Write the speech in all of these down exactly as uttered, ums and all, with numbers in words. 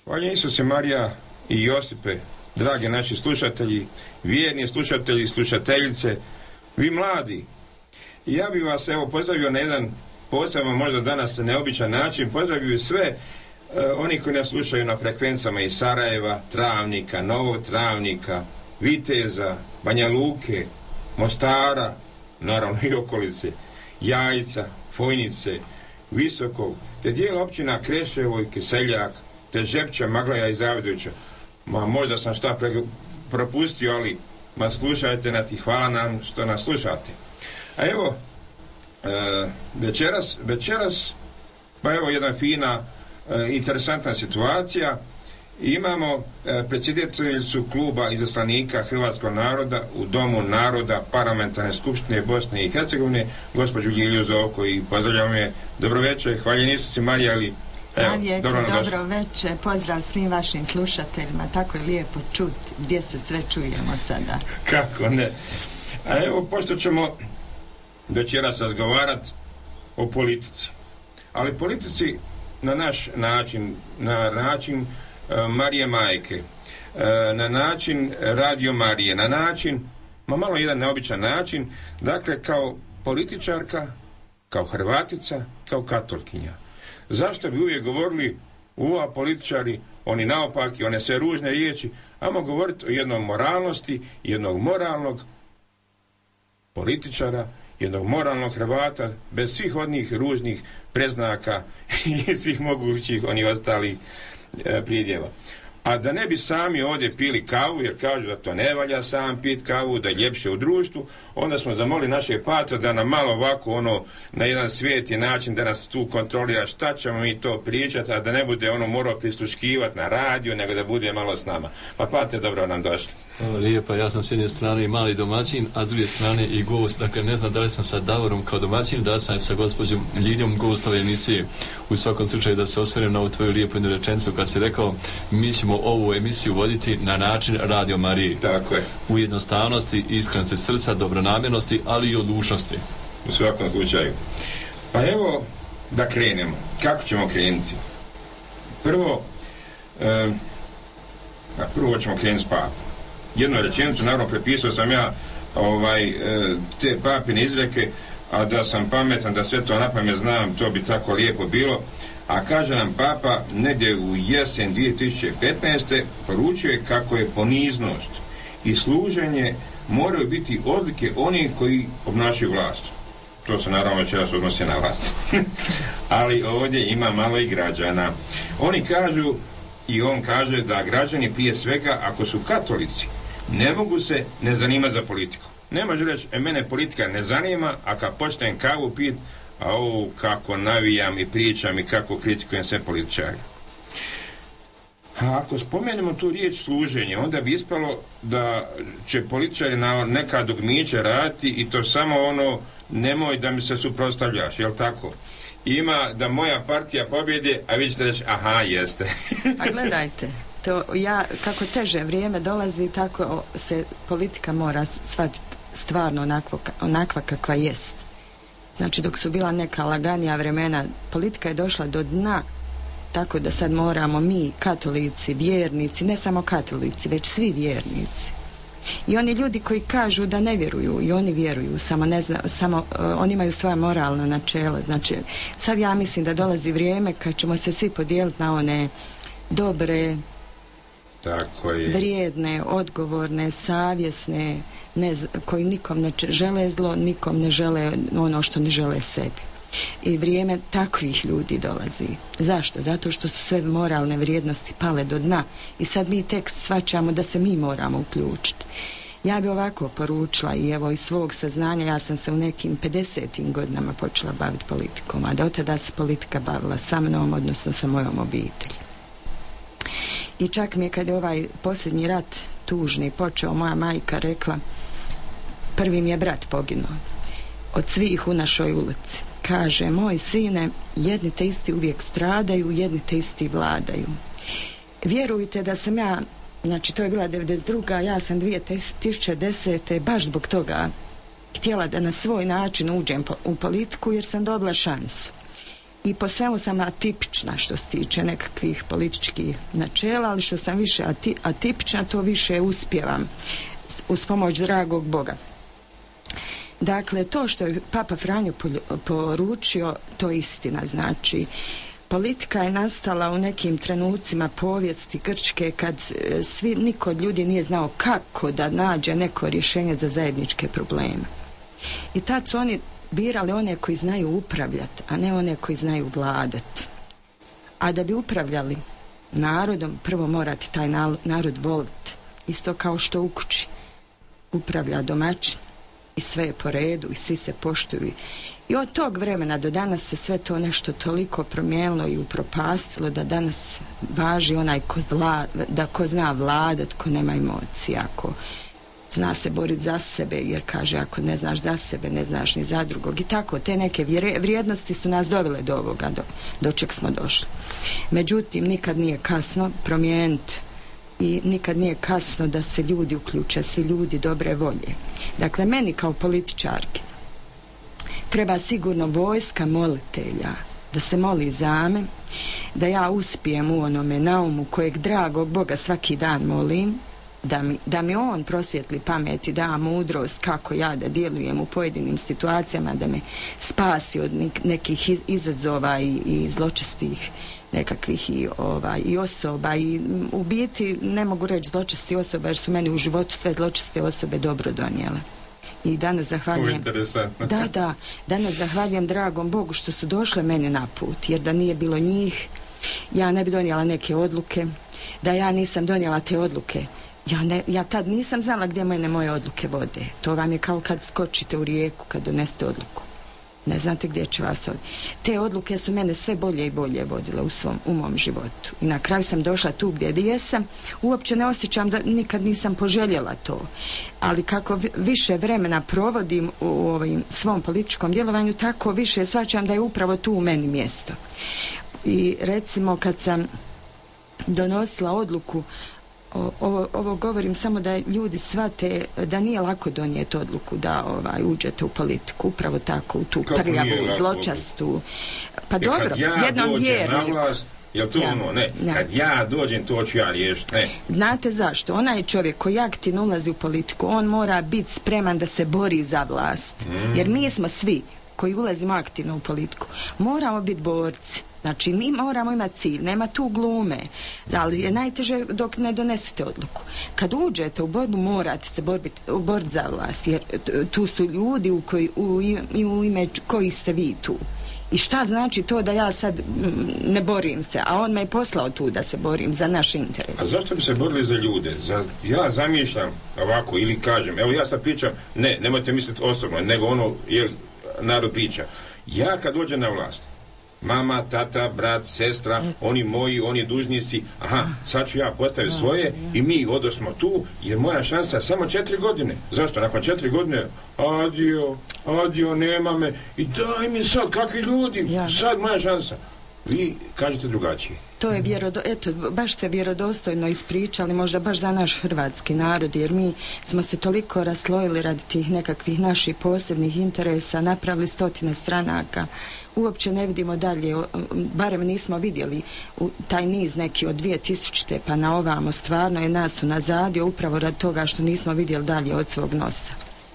Hvala Isuse, Marija i Josipe, dragi naši slušatelji, vjerni slušatelji i slušateljice, vi mladi. I ja bih vas evo pozdravio na jedan poseban, možda danas neobičan način, pozdravio sve e, oni koji nas slušaju na frekvencama iz Sarajeva, Travnika, Novog Travnika, Viteza, Banja Luke, Mostara, naravno i okolice, Jajca, Fojnice, Visokog, te dijela općina Kreševo i Kiseljak, te Žepča, Maglaja i Zavidovića. Ma možda sam šta pre, propustio, ali ma slušajte nas i hvala nam što nas slušate. A evo, e, večeras, večeras, pa evo jedna fina, e, interesantna situacija. Imamo e, predsjedateljicu kluba izaslanika hrvatskog naroda u Domu naroda Parlamentarne skupštine Bosne i Hercegovine, gospođu Ljilju Zovko, i pozdravljam je. Dobro večer, hvaljen Isusi Marija, ali evo, Vijek, dobro, dobro večer, pozdrav svim vašim slušateljima, tako je lijepo čuti gdje se sve čujemo sada. Kako ne. A evo, pošto ćemo večeras razgovarati o politici, ali politici na naš način, na način uh, Marije Majke, uh, na način Radio Marije, na način, ma malo jedan neobičan način, dakle kao političarka, kao Hrvatica, kao katolkinja. Zašto bi uvijek govorili ova političari, oni naopaki, one sve ružne riječi, ajmo govoriti o jednom moralnosti, jednog moralnog političara, jednog moralnog Hrvata, bez svih odnih ružnih preznaka i svih mogućih onih ostalih e, pridjeva. A da ne bi sami ovdje pili kavu, jer kažu da to ne valja sam pit kavu, da je ljepše u društvu, onda smo zamolili naše patre da nam malo ovako ono na jedan svijeti način da nas tu kontrolira šta ćemo mi to pričati, a da ne bude ono morao prisluškivati na radio, nego da bude malo s nama. Pa patre, dobro nam došli. Lijepa, ja sam s jedne strane i mali domaćin, a s druge strane i gost, dakle ne znam da li sam sa Davorom kao domaćin, da sam sa gospođom Ljiljom gost ove emisije. U svakom slučaju da se osvrnem na ovu tvoju lijepu jednu rečenicu kad si rekao mi ćemo ovu emisiju voditi na način Radio Marije. Tako je. U jednostavnosti, iskrenosti srca, dobronamjernosti, ali i odlučnosti. U svakom slučaju. Pa evo da krenemo. Kako ćemo krenuti? Prvo, e, a prvo ćemo krenuti s papom. Jednu rečenicu, naravno prepisao sam ja ovaj, e, te papine izreke, a da sam pametan, da sve to napamet znam, to bi tako lijepo bilo. A kaže nam papa negdje u jesen dvije tisuće petnaeste poručuje kako je poniznost i služenje moraju biti odlike onih koji obnašaju vlast. To se naravno večeras odnosi na vlast. Ali ovdje ima malo i građana. Oni kažu, i on kaže da građani prije svega, ako su katolici, ne mogu se ne zanimati za politiku. Ne može reći, e, mene politika ne zanima, a kad počnem kavu pit, a ovo kako navijam i pričam i kako kritikujem sve političari. A ako spomenemo tu riječ služenje, onda bi ispalo da će političari na neka dogmića raditi i to samo ono, nemoj da mi se suprotstavljaš, jel tako? Ima da moja partija pobjede, a vi ćete reći, aha, jeste. A gledajte, to ja, kako teže vrijeme dolazi, tako se politika mora shvatiti stvarno onakva, onakva kakva jest. Znači, dok su bila neka laganija vremena, politika je došla do dna, tako da sad moramo mi, katolici, vjernici, ne samo katolici, već svi vjernici. I oni ljudi koji kažu da ne vjeruju, i oni vjeruju, samo ne zna, samo uh, oni imaju svoja moralna načela. Znači, sad ja mislim da dolazi vrijeme kad ćemo se svi podijeliti na one dobre, tako je, vrijedne, odgovorne, savjesne, ne, koji nikom ne žele zlo, nikom ne žele ono što ne žele sebi. I vrijeme takvih ljudi dolazi. Zašto? Zato što su sve moralne vrijednosti pale do dna i sad mi tek shvaćamo da se mi moramo uključiti. Ja bi ovako poručila i evo iz svog saznanja, ja sam se u nekim pedesetim godinama počela baviti politikom, a do tada se politika bavila sa mnom, odnosno sa mojom obitelji. I čak mi je kad je ovaj posljednji rat tužni počeo, moja majka rekla, prvi mi je brat poginuo od svih u našoj ulici. Kaže, moj sine, jedni te isti uvijek stradaju, jedni te isti vladaju. Vjerujte da sam ja, znači to je bila devedeset druga, ja sam dvije tisuće desete baš zbog toga htjela da na svoj način uđem po, u politiku jer sam dobila šansu. i po svemu sam atipična što se tiče nekakvih političkih načela, ali što sam više ati, atipična, to više uspijevam uz pomoć dragog Boga. Dakle, to što je Papa Franjo poručio, to je istina. Znači, politika je nastala u nekim trenucima povijesti Grčke kad svi, niko od ljudi nije znao kako da nađe neko rješenje za zajedničke probleme. I tad su oni birali one koji znaju upravljati, a ne one koji znaju vladati. A da bi upravljali narodom, prvo morate taj narod voliti. Isto kao što u kući upravlja domaćin i sve je po redu i svi se poštuju. I od tog vremena do danas se sve to nešto toliko promijenilo i upropastilo da danas važi onaj ko, vla, da ko zna vladat, ko nema emocija, ko zna se boriti za sebe, jer kaže ako ne znaš za sebe, ne znaš ni za drugog. I tako, te neke vrijednosti su nas dovele do ovoga, do, do čeg smo došli. Međutim, nikad nije kasno promijeniti i nikad nije kasno da se ljudi uključe, svi ljudi dobre volje. Dakle, meni kao političarki treba sigurno vojska molitelja, da se moli za me, da ja uspijem u onome naumu kojeg dragog Boga svaki dan molim, da mi, da mi on prosvjetli pamet i da mudrost kako ja da djelujem u pojedinim situacijama, da me spasi od nekih izazova i, i zločestih nekakvih i, ovaj, i osoba i u biti ne mogu reći zločesti osoba jer su meni u životu sve zločeste osobe dobro donijele. I danas zahvaljujem da, da, danas zahvaljujem dragom Bogu što su došle meni na put, jer da nije bilo njih ja ne bi donijela neke odluke, da ja nisam donijela te odluke ja, ne, ja tad nisam znala gdje mene moje odluke vode. To vam je kao kad skočite u rijeku kad donesete odluku, ne znate gdje će vas od... Te odluke su mene sve bolje i bolje vodile u svom, u mom životu. I na kraju sam došla tu gdje jesam. Uopće ne osjećam da nikad nisam poželjela to. Ali kako više vremena provodim u ovim svom političkom djelovanju, tako više shvaćam da je upravo tu u meni mjesto. I recimo kad sam donosila odluku, O, ovo, ovo govorim samo da ljudi shvate da nije lako donijeti odluku da ovaj, uđete u politiku, upravo tako u tu prljavu, zločastu. Pa e, dobro, ja jednom vjerniku. Jel to ja, ono? Ne. Ja. Kad ja dođem, to ću ja riješiti. Ne. Znate zašto? Onaj čovjek koji aktivno ulazi u politiku, on mora biti spreman da se bori za vlast. Mm. Jer mi smo svi koji ulazimo aktivno u politiku, moramo biti borci. Znači, mi moramo imati cilj, nema tu glume, ali je najteže dok ne donesete odluku. Kad uđete u borbu, morate se boriti za vlast, jer tu su ljudi u, koji, u, u ime koji ste vi tu. I šta znači to da ja sad ne borim se, a on me je poslao tu da se borim za naš interes. A zašto bi se borili za ljude? Za, ja zamišljam ovako ili kažem, evo ja sad pričam, ne, nemojte misliti osobno, nego ono, jer narod priča. Ja kad dođem na vlast, mama, tata, brat, sestra, oni moji, oni dužnici, aha, sad ću ja postaviti svoje i mi odosmo tu, jer moja šansa je samo četiri godine. Zašto? Nakon četiri godine, adio, adio, nema me, i daj mi sad, kakvi ljudi, sad moja šansa. Vi kažete drugačije. To je vjerodo, eto, baš ste vjerodostojno ispričali, možda baš za naš hrvatski narod, jer mi smo se toliko raslojili radi tih nekakvih naših posebnih interesa, napravili stotine stranaka, uopće ne vidimo dalje, barem nismo vidjeli u taj niz neki od dvije tisućite pa na ovamo, stvarno je nas unazadio upravo radi toga što nismo vidjeli dalje od svog nosa.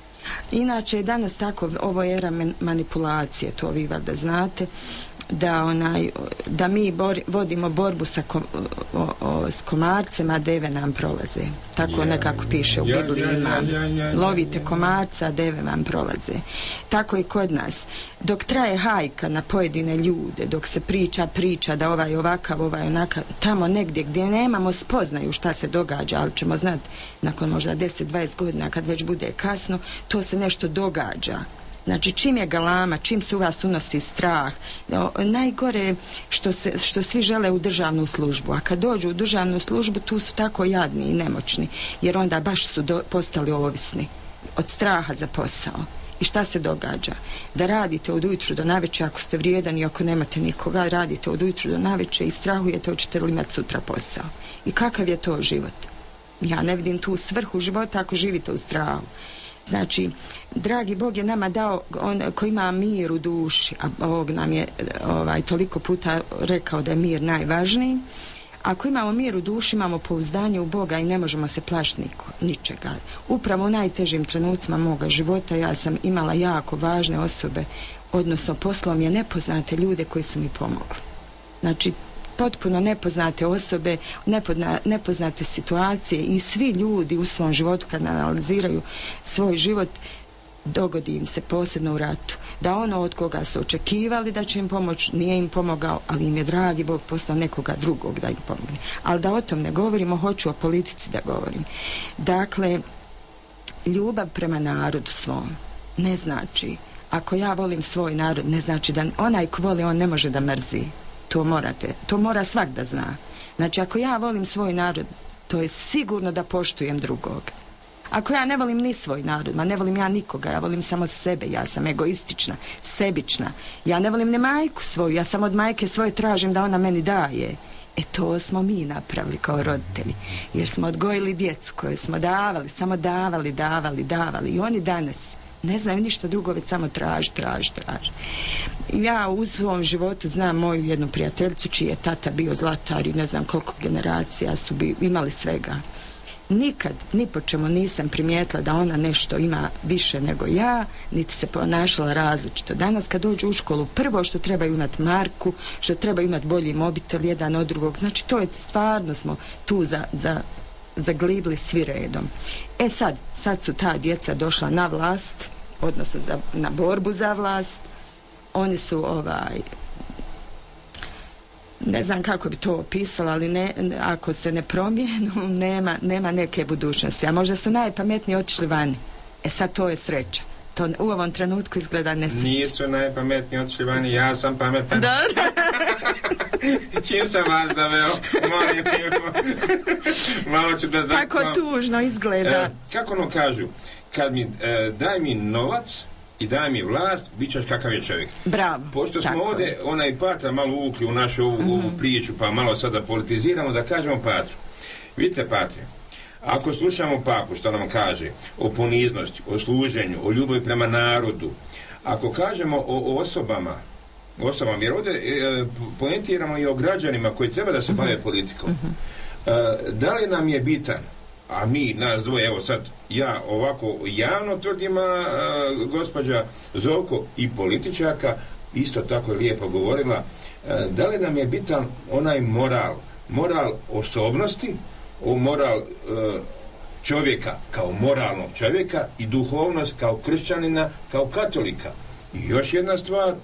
Inače, danas tako, ovo je era manipulacije, to vi valjda znate, da onaj da mi bor, vodimo borbu sa kom, o, o, s komarcem, a deve nam prolaze. Tako yeah, nekako piše u Bibliji, yeah, yeah, yeah, yeah, yeah, lovite komarca, a deve vam prolaze. Tako i kod nas. Dok traje hajka na pojedine ljude, dok se priča, priča da ovaj ovakav, ovaj onakav, tamo negdje gdje nemamo spoznaju šta se događa, ali ćemo znati nakon možda deset dvadeset godina kad već bude kasno, to se nešto događa. Znači, čim je galama, čim se u vas unosi strah, no, najgore što, se, što svi žele u državnu službu, a kad dođu u državnu službu, tu su tako jadni i nemoćni, jer onda baš su do, postali ovisni od straha za posao. I šta se događa? Da radite od ujutru do navečer, ako ste vrijedan i ako nemate nikoga, radite od ujutru do navečer i strahujete hoćete li imati sutra posao. I kakav je to život? Ja ne vidim tu svrhu života ako živite u strahu. Znači, dragi Bog je nama dao, on koji ima mir u duši, a Bog nam je ovaj, toliko puta rekao da je mir najvažniji. Ako imamo mir u duši, imamo pouzdanje u Boga i ne možemo se plašiti niko, ničega. Upravo u najtežim trenucima moga života ja sam imala jako važne osobe, odnosno poslom je nepoznate ljude koji su mi pomogli. Znači, potpuno nepoznate osobe, nepozna, nepoznate situacije i svi ljudi u svom životu kad analiziraju svoj život, dogodi im se posebno u ratu. Da ono od koga su očekivali da će im pomoći, nije im pomogao, ali im je dragi Bog poslao nekoga drugog da im pomogne. Ali da o tom ne govorimo, hoću o politici da govorim. Dakle, ljubav prema narodu svom ne znači, ako ja volim svoj narod, ne znači da onaj ko voli, on ne može da mrzi. To morate, to mora svak da zna. Znači, ako ja volim svoj narod, to je sigurno da poštujem drugog. Ako ja ne volim ni svoj narod, ma ne volim ja nikoga, ja volim samo sebe, ja sam egoistična, sebična. Ja ne volim ni majku svoju, ja sam od majke svoje tražim da ona meni daje. E to smo mi napravili kao roditelji, jer smo odgojili djecu koju smo davali, samo davali, davali, davali. I oni danas ne znaju ništa drugo, već samo traži, traži, traži. Ja u svom životu znam moju jednu prijateljicu čiji je tata bio zlatar i ne znam koliko generacija su bi, imali svega. Nikad, ni po čemu nisam primijetila da ona nešto ima više nego ja, niti se ponašala različito. Danas kad dođu u školu, prvo što trebaju imati marku, što trebaju imati bolji mobitel jedan od drugog, znači to je stvarno smo tu za, za, zaglibili svi redom. E sad, sad su ta djeca došla na vlast, odnosno za, na borbu za vlast. Oni su ovaj ne znam kako bi to opisala, ali ne, ako se ne promijenu, nema, nema neke budućnosti. A možda su najpametniji otišli vani. E sad to je sreća. To u ovom trenutku izgleda nesreća. Nisu najpametniji otišli vani, ja sam pametan. Da. Čim sam vas daveo, molim, malo ću da zakon. Tako tužno izgleda. E, kako ono kažu, kad mi, e, daj mi novac i daj mi vlast, bit ćeš kakav je čovjek. Bravo. Pošto smo tako. ovdje onaj Patra malo uvukli u našu ovu, mm-hmm. ovu priču, pa malo sada politiziramo, da kažemo Patru. Vidite, Patre, ako slušamo Papu što nam kaže o poniznosti, o služenju, o ljubavi prema narodu, ako kažemo o, o osobama, osobama, jer ovdje e, poentiramo i o građanima koji treba da se mm-hmm. bave politikom. Mm-hmm. E, da li nam je bitan, a mi, nas dvoje, evo sad, ja ovako javno tvrdim, a gospođa Zovko i političarka isto tako je lijepo govorila, a, da li nam je bitan onaj moral, moral osobnosti, o moral a, čovjeka kao moralnog čovjeka i duhovnost kao kršćanina, kao katolika. I još jedna stvar,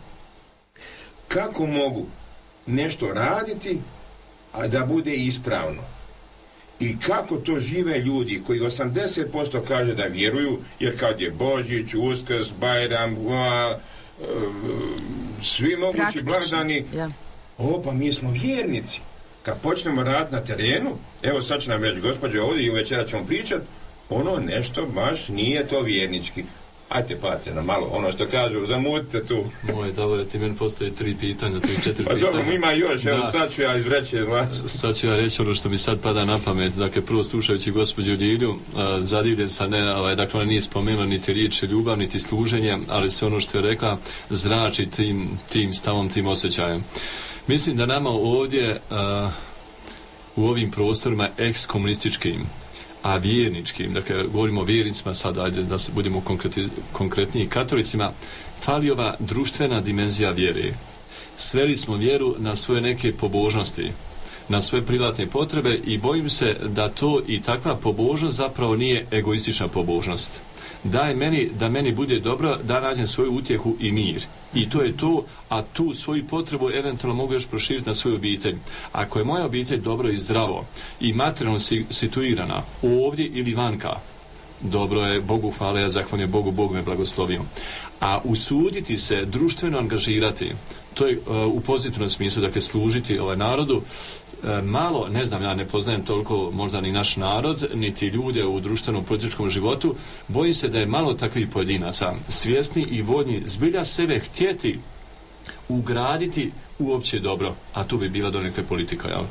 kako mogu nešto raditi, a da bude ispravno. I kako to žive ljudi koji osamdeset posto kaže da vjeruju, jer kad je Božić, Uskrs, Bajram, a, a, svi mogući blagdani, ja. o, pa mi smo vjernici. Kad počnemo raditi na terenu, evo sad će nam reći gospođa ovdje i u večera ćemo pričati, ono nešto baš nije to vjernički. Ajte, Pate, na malo, ono što kažu, zamutite tu. Moj, dobro, ti meni postoji tri pitanja, tri, četiri pa pitanja. Pa dobro, ima još, evo da. Sad ću ja izreći, znaš. Sad ću ja reći ono što mi sad pada na pamet. Dakle, prvo slušajući gospođu Ljilju, zadivljen sam, ne, ovaj, dakle, ona nije spomenula niti riječ ljubav, niti služenje, ali sve ono što je rekla zrači tim, tim stavom, tim osjećajem. Mislim da nama ovdje, uh, u ovim prostorima ekskomunističkim, a vjerničkim, dakle govorimo o vjernicima sad, ajde da se budemo konkretniji, katolicima, fali ova društvena dimenzija vjere. Sveli smo vjeru na svoje neke pobožnosti, na svoje privatne potrebe i bojim se da to i takva pobožnost zapravo nije egoistična pobožnost. Daj meni, da meni bude dobro, da nađem svoju utjehu i mir. I to je to, a tu svoju potrebu eventualno mogu još proširiti na svoju obitelj. Ako je moja obitelj dobro i zdravo i materijalno situirana ovdje ili vanka, dobro je, Bogu hvala, ja zahvaljujem Bogu, Bog me blagoslovio. A usuditi se, društveno angažirati, to je uh, u pozitivnom smislu, dakle služiti ovaj narodu, uh, malo, ne znam, ja ne poznajem toliko možda ni naš narod, niti ljude u društvenom političkom životu, bojim se da je malo takvih pojedinaca svjesni i voljni zbilja sebe htjeti ugraditi uopće dobro, a tu bi bila donekle politika, jel?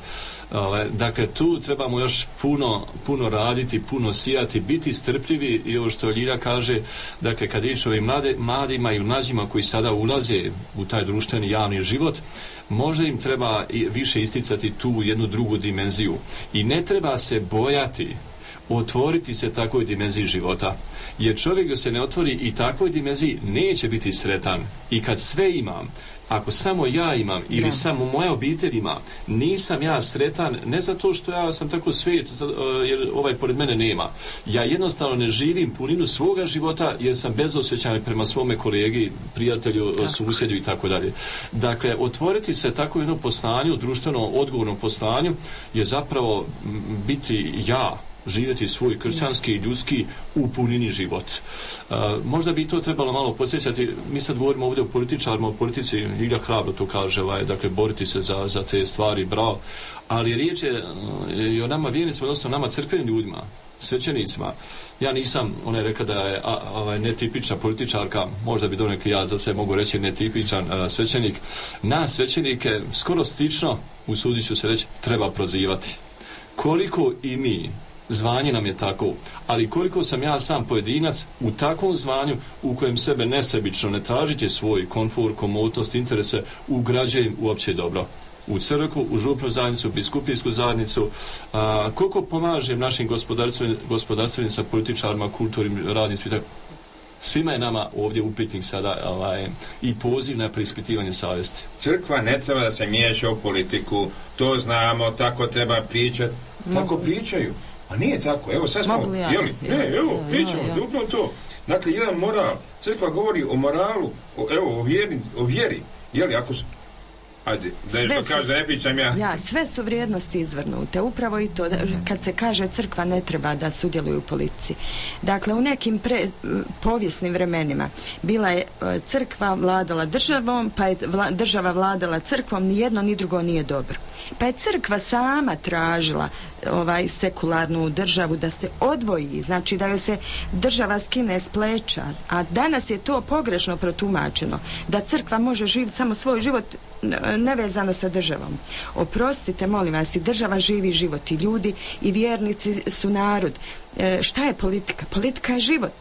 Dakle, tu trebamo još puno, puno raditi, puno sijati, biti strpljivi i ovo što Ljilja kaže, dakle, kad riječ o ovim mlade, mladima ili mlađima koji sada ulaze u taj društveni javni život, možda im treba više isticati tu jednu drugu dimenziju i ne treba se bojati otvoriti se takvoj dimenziji života. Jer čovjek da se ne otvori i takvoj dimenziji neće biti sretan. I kad sve imam, ako samo ja imam ili da. samo moja obitelj ima, nisam ja sretan, ne zato što ja sam tako svet, jer ovaj pored mene nema. Ja jednostavno ne živim puninu svoga života jer sam bezosjećan prema svome kolegi, prijatelju, tako. susjedu i tako dalje. Dakle, otvoriti se tako jedno poslanju, društveno odgovornom poslanju je zapravo biti ja, živjeti svoj kršćanski i ljudski u punini život. Uh, možda bi to trebalo malo podsjećati. Mi sad govorimo ovdje o političarima, o politici, Ljilja hrabro to kaže, ovaj, dakle, boriti se za, za te stvari, bravo. Ali riječ je uh, i o nama vjernicima, odnosno nama crkvenim ljudima, svećenicima. Ja nisam, ona je rekla da je a, a, netipična političarka, možda bi donekle ja za sve mogu reći netipičan a, svećenik. Nas svećenike skoro stično, usudit ću se reći, treba prozivati. Koliko i mi, zvanje nam je tako, ali koliko sam ja sam pojedinac u takvom zvanju u kojem sebe nesebično ne tražite svoj komfor, komotnost, interese, ugrađujem u opće dobro. U crkvu, u župnu zajednicu, biskupijsku zajednicu, a, koliko pomažem našim gospodarstvenicima, političarima, kulturnim radnicima, svima je nama ovdje upitnik sada ovaj, i poziv na preispitivanje savjesti. Crkva ne treba da se miješa u politiku, to znamo, tako treba pričati. Tako pričaju. A nije tako, evo sad smo, ja, jeli, ja, ne, evo, ja, pričamo, ja, ja. upravo to. Dakle, jedan moral, crkva govori o moralu, o, evo, o vjeri, o vjeri, jeli, ako su, ajde, da je što kaže, da ne pričam ja. Ja, sve su vrijednosti izvrnute, upravo i to, da, kad se kaže crkva ne treba da sudjeluju u politici. Dakle, u nekim pre, povijesnim vremenima bila je crkva vladala državom, pa je vla, država vladala crkvom, ni jedno ni drugo nije dobro. Pa je crkva sama tražila ovaj sekularnu državu da se odvoji, znači da joj se država skine s pleća, a danas je to pogrešno protumačeno, da crkva može živjeti samo svoj život nevezano sa državom. Oprostite, molim vas, i država živi život i ljudi i vjernici su narod. E, šta je politika? Politika je život.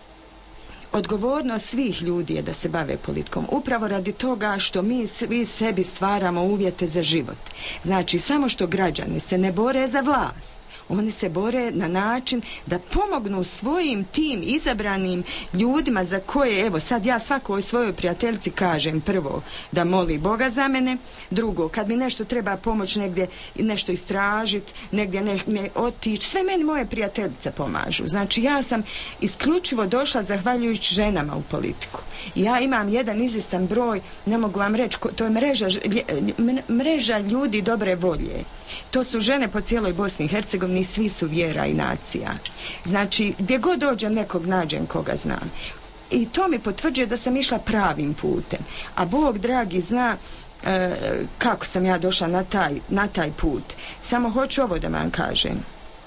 Odgovornost svih ljudi je da se bave politikom. Upravo radi toga što mi svi sebi stvaramo uvjete za život. Znači, samo što građani se ne bore za vlast, oni se bore na način da pomognu svojim tim izabranim ljudima za koje, evo sad ja svakoj svojoj prijateljici kažem prvo da moli Boga za mene, drugo kad mi nešto treba pomoć negdje nešto istražiti, negdje ne, ne otići, sve meni moje prijateljice pomažu. Znači ja sam isključivo došla zahvaljujući ženama u politiku. Ja imam jedan izvjestan broj, ne mogu vam reći, to je mreža, mreža ljudi dobre volje. To su žene po cijeloj Bosni i Hercegovini, svi su vjera i nacija. Znači, gdje god dođem nekog nađem koga znam. I to mi potvrđuje da sam išla pravim putem. A Bog dragi zna e, kako sam ja došla na taj, na taj put. Samo hoću ovo da vam kažem.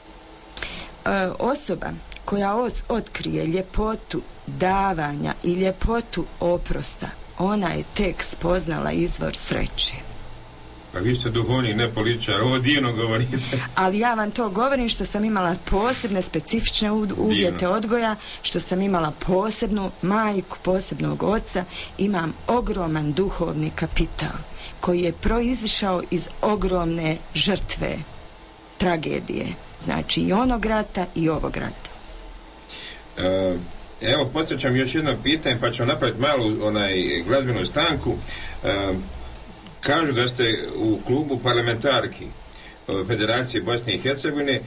E, osoba koja os, otkrije ljepotu davanja i ljepotu oprosta, ona je tek spoznala izvor sreće. Pa vi ste duhovni, ne političar, ovo divno govorite. Ali ja vam to govorim što sam imala posebne, specifične uvjete divno. Odgoja, što sam imala posebnu majku, posebnog oca, imam ogroman duhovni kapital koji je proizišao iz ogromne žrtve, tragedije. Znači i onog rata i ovog rata. E, evo, posjećam još jedno pitanje, pa ćemo napraviti malu onaj, glazbenu stanku. E, Kažu da ste u klubu parlamentarki Federacije Bosne i Hercegovine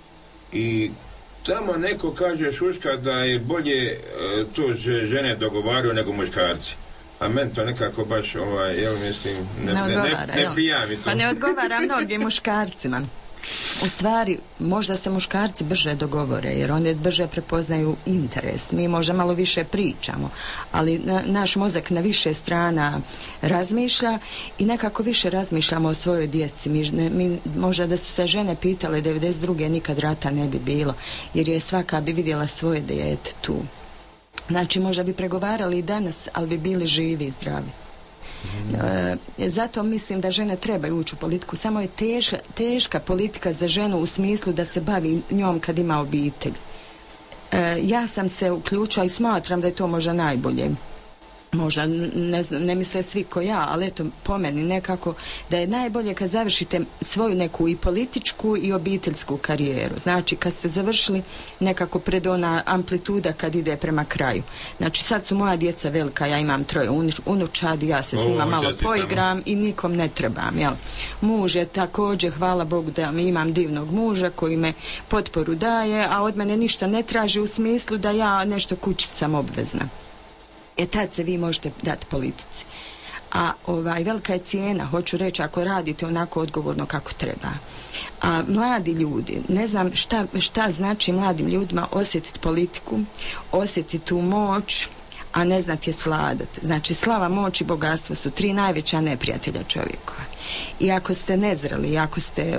i tamo neko kaže šuška da je bolje to žene dogovaraju nego muškarci. A meni to nekako baš, ovaj, evo mislim, ne, ne, odgovara, ne, ne, ne prija mi to. Pa ne odgovara mnogim muškarcima. U stvari, možda se muškarci brže dogovore, jer oni brže prepoznaju interes. Mi možda malo više pričamo, ali na, naš mozak na više strana razmišlja i nekako više razmišljamo o svojoj djeci. Mi, ne, mi, možda da su se žene pitale devedeset druge nikad rata ne bi bilo, jer je svaka bi vidjela svoje dijete tu. Znači, možda bi pregovarali i danas, ali bi bili živi i zdravi. E, zato mislim da žene trebaju ući u politiku. Samo je teška, teška politika za ženu u smislu da se bavi njom kad ima obitelj. E, ja sam se uključila i smatram da je to možda najbolje. Možda ne znam, ne misle svi ko ja, ali eto po meni nekako da je najbolje kad završite svoju neku i političku i obiteljsku karijeru. Znači kad ste završili nekako pred ona amplituda kad ide prema kraju. Znači sad su moja djeca velika, ja imam troje unučadi, ja se s njima malo poigram i nikom ne trebam, jel? Muž je također, hvala Bogu da imam divnog muža koji me potporu daje, a od mene ništa ne traži u smislu da ja nešto kućica sam obvezna. E tad se vi možete dati politici. A ovaj, velika je cijena, hoću reći, ako radite onako odgovorno kako treba. A mladi ljudi, ne znam šta, šta znači mladim ljudima osjetiti politiku, osjetiti tu moć, a ne znati je sladati. Znači, slava, moć i bogatstvo su tri najveća neprijatelja čovjekova. I ako ste nezreli, i ako ste,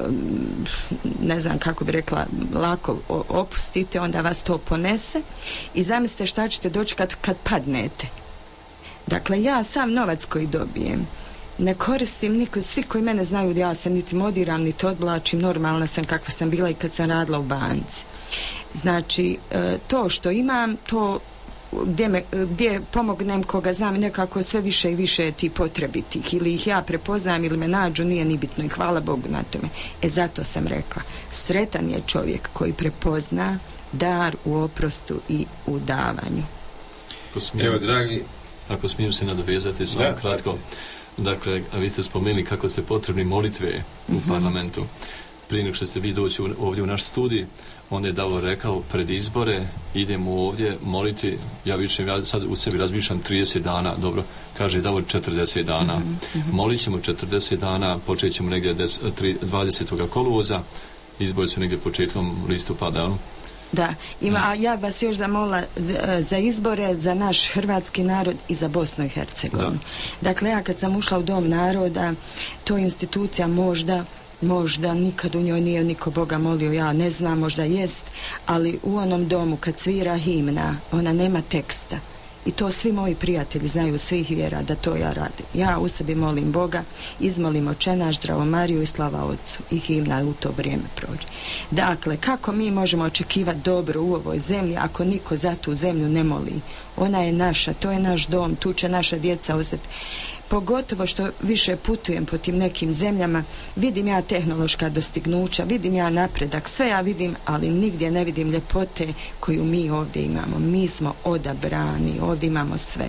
ne znam kako bi rekla, lako opustite, onda vas to ponese i zamislite šta ćete doći kad, kad padnete. Dakle, ja sam novac koji dobijem ne koristim niko, svi koji mene znaju da ja se niti modiram, niti odblačim, normalna sam kakva sam bila i kad sam radila u banci. Znači, to što imam, to gdje, me, gdje pomognem koga znam, nekako sve više i više ti potrebitih, ili ih ja prepoznam ili me nađu, nije ni bitno i hvala Bogu na tome. E zato sam rekla, sretan je čovjek koji prepozna dar u oprostu i u davanju. Posmijem, Evo, dragi, ako smijem se nadovezati samo da. kratko, dakle, a vi ste spomenuli kako ste potrebni molitve u mm-hmm. parlamentu. Prije nego što ste vi doći ovdje u naš studij, on je Davor rekao, pred izbore idemo ovdje moliti, ja više ja sad u sebi razmišljam trideset dana, dobro, kaže Davor četrdeset dana. Mm-hmm. Molit ćemo četrdeset dana, počet ćemo negdje dvadesetog kolovoza, izbori su negdje početkom listopada, ono. Da, ima, a ja vas još zamolila za, za izbore, za naš hrvatski narod i za Bosnu i Hercegovinu. Dakle, ja kad sam ušla u Dom naroda, to institucija možda možda nikad u njoj nije niko Boga molio, ja ne znam, možda jest, ali u onom domu kad svira himna, ona nema teksta. I to svi moji prijatelji znaju svih vjera da to ja radim. Ja u sebi molim Boga, izmolim Oče naš, Zdravo Mariju i slava Otcu. I himna u to vrijeme prođe. Dakle, kako mi možemo očekivati dobro u ovoj zemlji ako niko za tu zemlju ne moli? Ona je naša, to je naš dom, tu će naša djeca ostati. Pogotovo što više putujem po tim nekim zemljama, vidim ja tehnološka dostignuća, vidim ja napredak, sve ja vidim, ali nigdje ne vidim ljepote koju mi ovdje imamo. Mi smo odabrani, ovdje imamo sve.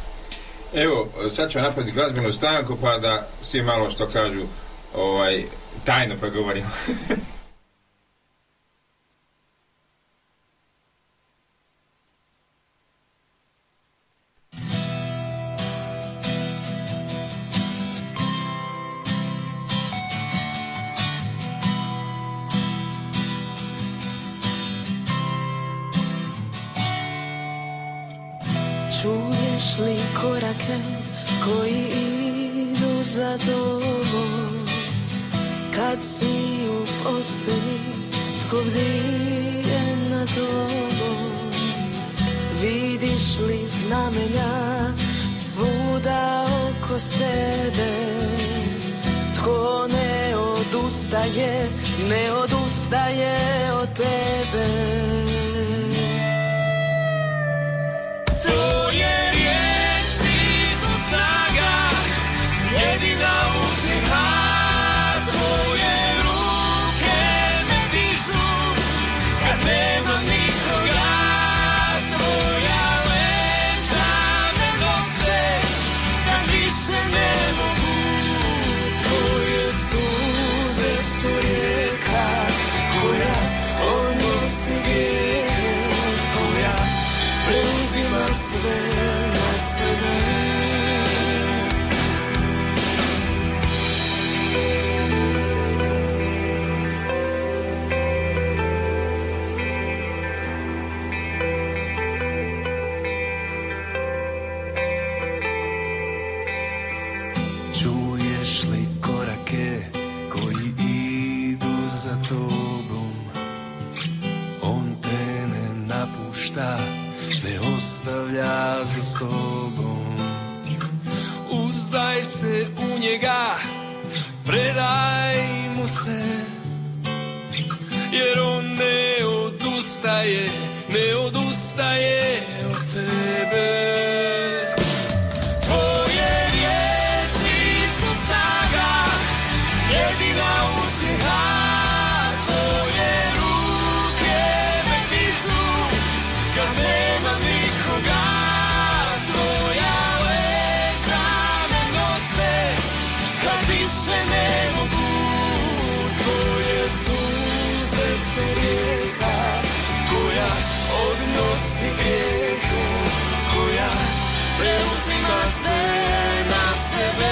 Evo, sad ćemo napraviti glazbenu stanku, pa da svi malo što kažu ovaj, tajno progovorimo. Čuješ li korake koji idu za tobom? Kad si u posteli, tko bdije na tobom? Vidiš li znamenja svuda oko sebe? Tko ne odustaje, ne odustaje od tebe? Tvoje riječi su snaga, jedina utjeha. Tvoje ruke me dižu kad nema nikoga. Tvoja leđa me nose kad više ne mogu. Tvoje suze su rijeka koja odnosi grijehe, koja preuzima sve na sebe. Čuješ li korake koji idu za tobom? On te ne napušta, ne ostavlja za sobom. Uz pouzdaj se u njega, predaj mu se, jer on ne odustaje, ne odustaje od tebe. Tvoje riječi su snaga, jedina utjeha, tvoje ruke me dižu, kad nema nikoga, tvoja leđa me nose, kad više ne mogu, tvoje suze su rijeka, koja odnosi grijehe, koja preuzima se na sebe.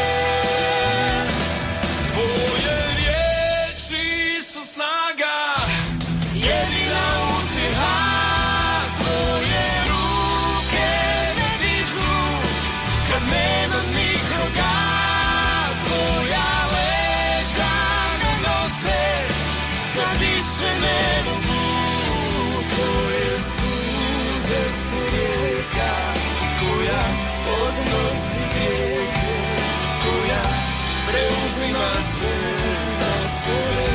Tvoje riječi su snaga, jedina utjeha, tvoje ruke me dižu, kad nema nikoga, tvoja leđa me nose, kad više ne mogu, tvoje suze su rijeka, koja odnosi grijehe, koja preuzima sve na sebe.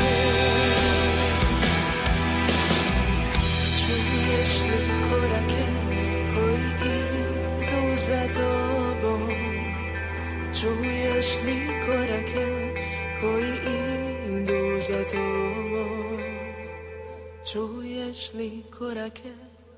Čuješ li korake koji idu za tobom? Čuješ li korake koji idu za tobom? Čuješ li korake?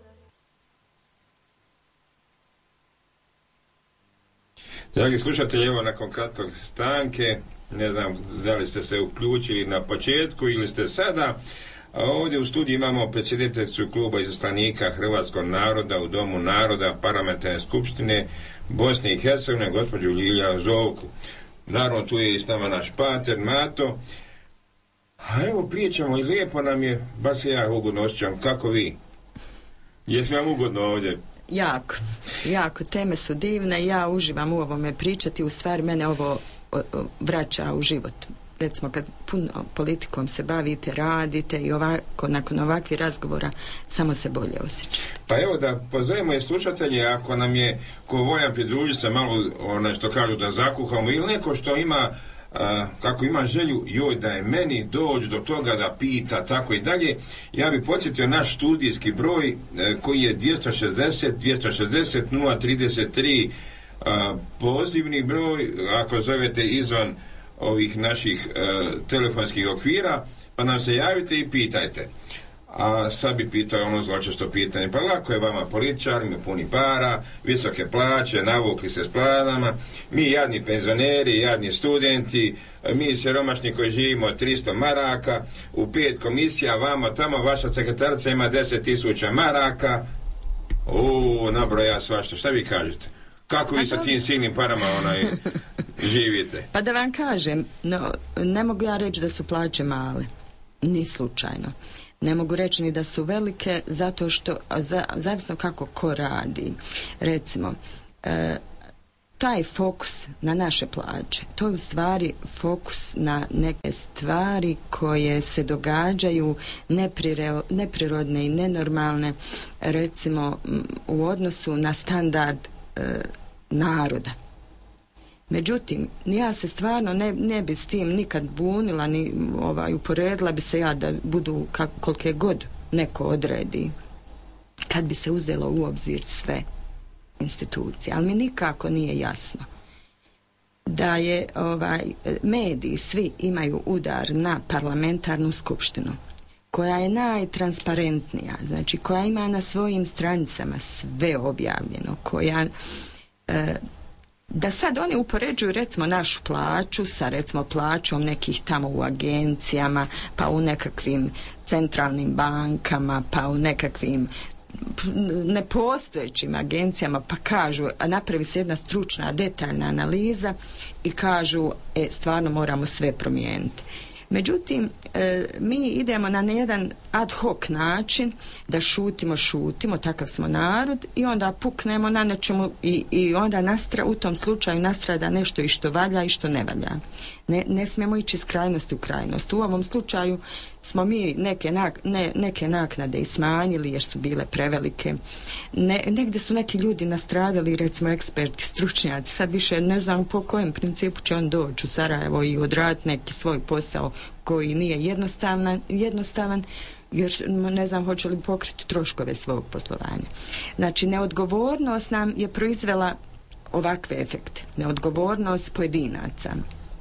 Dragi slušatelji, evo nakon kratkog stanke, ne znam da li ste se uključili na početku ili ste sada, a ovdje u studiju imamo predsjedateljicu kluba izaslanika hrvatskog naroda u Domu naroda Parlamentarne skupštine Bosne i Hercegovine, gospođu Ljilja Zovku. Naravno, tu je i s nama naš pater Mato. A evo pričamo i lijepo nam je, baš se ja ugodno osjećam. Kako vi? Jesmo vam ugodno ovdje? Jako, jako. Teme su divne, ja uživam u ovome pričati, u stvari mene ovo o, o, vraća u život. Recimo kad puno politikom se bavite, radite i ovako, nakon ovakvih razgovora samo se bolje osjeća. Pa evo da pozovemo i slušatelje, ako nam je ko Vojan pridruži se malo, onaj što kažu da zakuhamo, ili neko što ima a, kako ima želju, joj da je meni dođe do toga da pita, tako i dalje, ja bih podsjetio naš studijski broj e, koji je dvjesto šezdeset dvjesto šezdeset nula trideset tri a, pozivni broj, ako zovete izvan ovih naših e, telefonskih okvira, pa nam se javite i pitajte. A sad bi pitao ono zločesto pitanje, pa lako je vama političarima, puni para, visoke plaće, navukli se s planama, mi jadni penzioneri, jadni studenti, mi siromašni koji živimo od tristo maraka, u pet komisija, vama tamo, vaša sekretarica ima deset tisuća maraka, uuu, nabroja svašta, šta vi kažete? Kako vi sa tim silnim parama onaj živite? Pa da vam kažem, no, ne mogu ja reći da su plaće male, ni slučajno. Ne mogu reći ni da su velike, zato što, za, zavisno kako ko radi. Recimo, e, taj fokus na naše plaće, to je u stvari fokus na neke stvari koje se događaju neprireo, neprirodne i nenormalne, recimo u odnosu na standard e, naroda. Međutim, ja se stvarno ne, ne bi s tim nikad bunila, ni ovaj, uporedila bi se ja da budu kak, kolike god neko odredi, kad bi se uzelo u obzir sve institucije. Ali mi nikako nije jasno da je ovaj, mediji svi imaju udar na parlamentarnu skupštinu, koja je najtransparentnija, znači koja ima na svojim stranicama sve objavljeno, koja e, da sad oni upoređuju recimo našu plaću sa recimo plaćom nekih tamo u agencijama, pa u nekakvim centralnim bankama, pa u nekakvim nepostojećim agencijama, pa kažu, a napravi se jedna stručna detaljna analiza i kažu, e, stvarno moramo sve promijeniti. Međutim, e, mi idemo na jedan ad hoc način da šutimo, šutimo, takav smo narod, i onda puknemo na nečemu i, i onda nastra, u tom slučaju nastrada nešto i što valja i što ne valja. Ne, ne smijemo ići iz krajnosti u krajnost. U ovom slučaju smo mi neke, nak, ne, neke naknade i smanjili jer su bile prevelike. Ne, negdje su neki ljudi nastradali, recimo eksperti, stručnjaci, sad više ne znam po kojem principu će on doći u Sarajevo i odraditi neki svoj posao koji nije jednostavan, jednostavan jer ne znam hoće li pokriti troškove svog poslovanja. Znači, neodgovornost nam je proizvela ovakve efekte. Neodgovornost pojedinaca.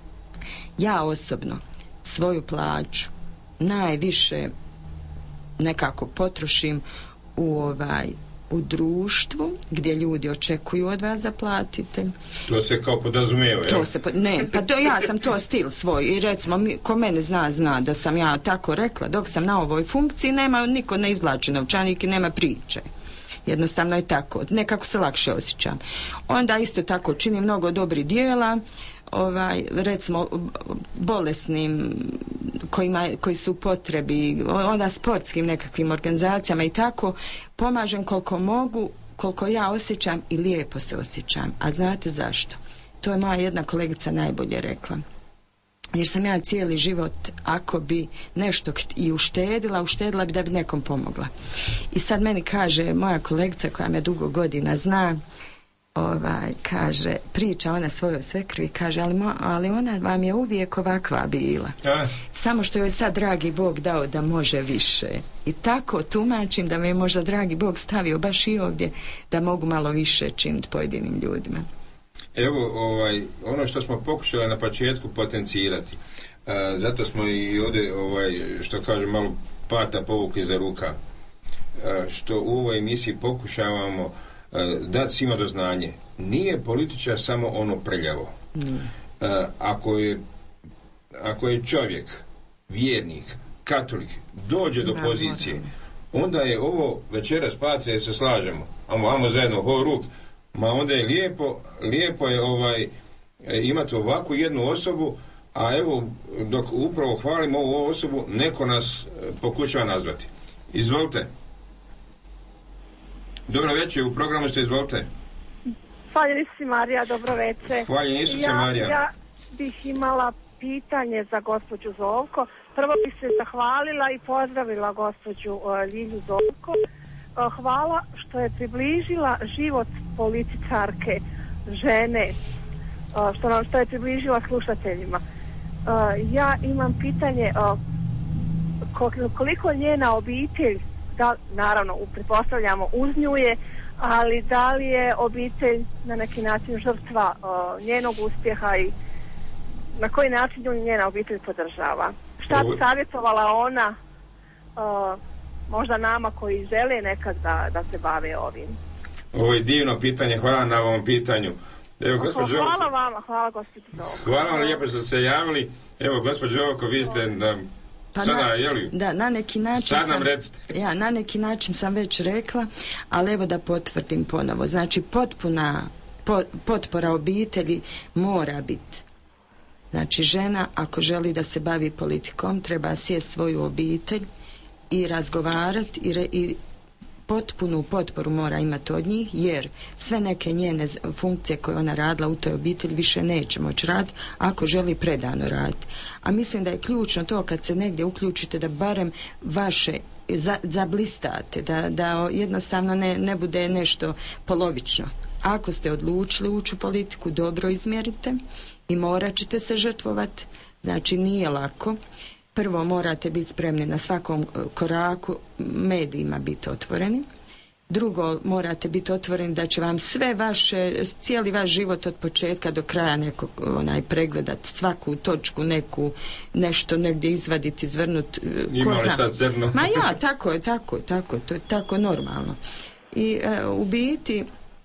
Ja osobno svoju plaću najviše nekako potrošim u ovaj u društvu gdje ljudi očekuju od vas da platite. To se kao podrazumijeva, to se po, ne, pa to, ja sam to stil svoj i recimo mi, ko mene zna, zna da sam ja tako rekla, dok sam na ovoj funkciji nema, niko ne izvlači novčanik i nema priče. Jednostavno je tako, nekako se lakše osjećam. Onda isto tako činim mnogo dobrih dijela, ovaj, recimo bolesnim kojima, koji su u potrebi, onda sportskim nekakvim organizacijama i tako, pomažem koliko mogu, koliko ja osjećam i lijepo se osjećam. A znate zašto? To je moja jedna kolegica najbolje rekla. Jer sam ja cijeli život, ako bi nešto i uštedila, uštedila bi da bi nekom pomogla. I sad meni kaže moja kolegica koja me dugo godina zna, ovaj, kaže, priča ona svojoj svekrvi, kaže, ali, mo, ali ona vam je uvijek ovakva bila. A? Samo što joj sad dragi Bog dao da može više. I tako tumačim da me je možda dragi Bog stavio baš i ovdje da mogu malo više činiti pojedinim ljudima. Evo, ovaj, ono što smo pokušali na početku potencirati, a, zato smo i ovdje, ovaj, što kažem, malo pata povukli za ruka, a, što u ovoj emisiji pokušavamo a, dati svima do znanje. Nije političar samo ono prljavo. Mm. A, ako je, ako je čovjek, vjernik, katolik, dođe do pozicije, onda je ovo večeras Patrije, se slažemo, amo, amo zajedno, ho ruk, ma onda je lijepo, lijepo je ovaj imati ovakvu jednu osobu, a evo dok upravo hvalimo ovu osobu, neko nas pokušava nazvati. Izvolite. Dobro večer, u programu ste, izvolite. Hvaljen Isuse Marija, dobro večer. Hvaljen Isuse ja, Marija. Ja bih imala pitanje za gospođu Zovko. Prvo bih se zahvalila i pozdravila gospođu uh, Ljilju Zovko. Uh, hvala što je približila život političarke žene, uh, što nam što je približila slušateljima. Uh, ja imam pitanje uh, koliko njena obitelj, da, naravno pretpostavljamo uz nju je, ali da li je obitelj na neki način žrtva uh, njenog uspjeha i na koji način nju njena obitelj podržava? Šta bi savjetovala ona uh, možda nama koji žele nekad da, da se bave ovim? Ovo je divno pitanje, hvala na ovom pitanju. Evo, gospođo, hvala vama, hvala gospođo Žovko. Hvala vam lijepo što ste javili. Evo, gospođo Žovko, vi ste na, pa sada, na, jeli? Da, na neki način sad nam sam, recite. Ja, na neki način sam već rekla, ali evo da potvrdim ponovo. Znači, potpuna po, potpora obitelji mora biti. Znači, žena ako želi da se bavi politikom, treba sjesti svoju obitelj i razgovarati i, re, i potpunu potporu mora imati od njih, jer sve neke njene funkcije koje ona radila u toj obitelji više neće moći raditi ako želi predano raditi. A mislim da je ključno to kad se negdje uključite da barem vaše za, zablistate, da, da jednostavno ne, ne bude nešto polovično. Ako ste odlučili ući u politiku, dobro izmjerite i morat ćete se žrtvovati. Znači, nije lako. Prvo morate biti spremni na svakom koraku medijima biti otvoreni. Drugo, morate biti otvoreni da će vam sve vaše, cijeli vaš život od početka do kraja nekog onaj pregledati, svaku točku, neku, nešto negdje izvaditi, izvrnuti. Ima li sad zrno? Ma ja, tako je, tako, tako, to je tako normalno. I e, u biti,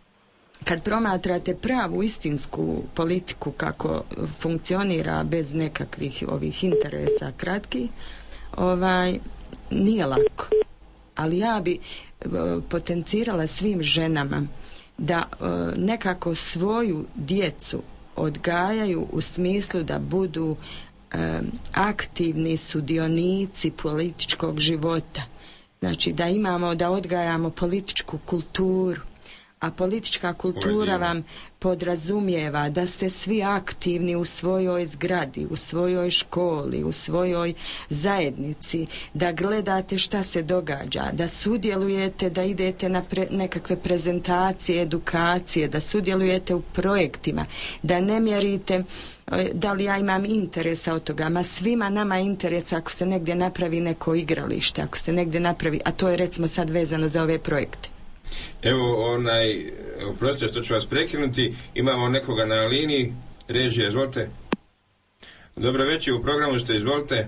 kad promatrate pravu istinsku politiku kako funkcionira bez nekakvih ovih interesa kratkih, ovaj, nije lako. Ali ja bi e, potencirala svim ženama da e, nekako svoju djecu odgajaju u smislu da budu e, aktivni sudionici političkog života. Znači da imamo, da odgajamo političku kulturu. a politička kultura vam podrazumijeva da ste svi aktivni u svojoj zgradi, u svojoj školi, u svojoj zajednici, da gledate šta se događa, da sudjelujete, da idete na pre, nekakve prezentacije, edukacije, da sudjelujete u projektima, da ne mjerite da li ja imam interesa od toga, ma svima nama je interes ako se negdje napravi neko igralište, ako se negdje napravi, a to je recimo sad vezano za ove projekte. Evo, onaj, oprostite što ću vas prekinuti, imamo nekoga na liniji, režija, izvolite. Dobro večer, u programu ste, izvolite.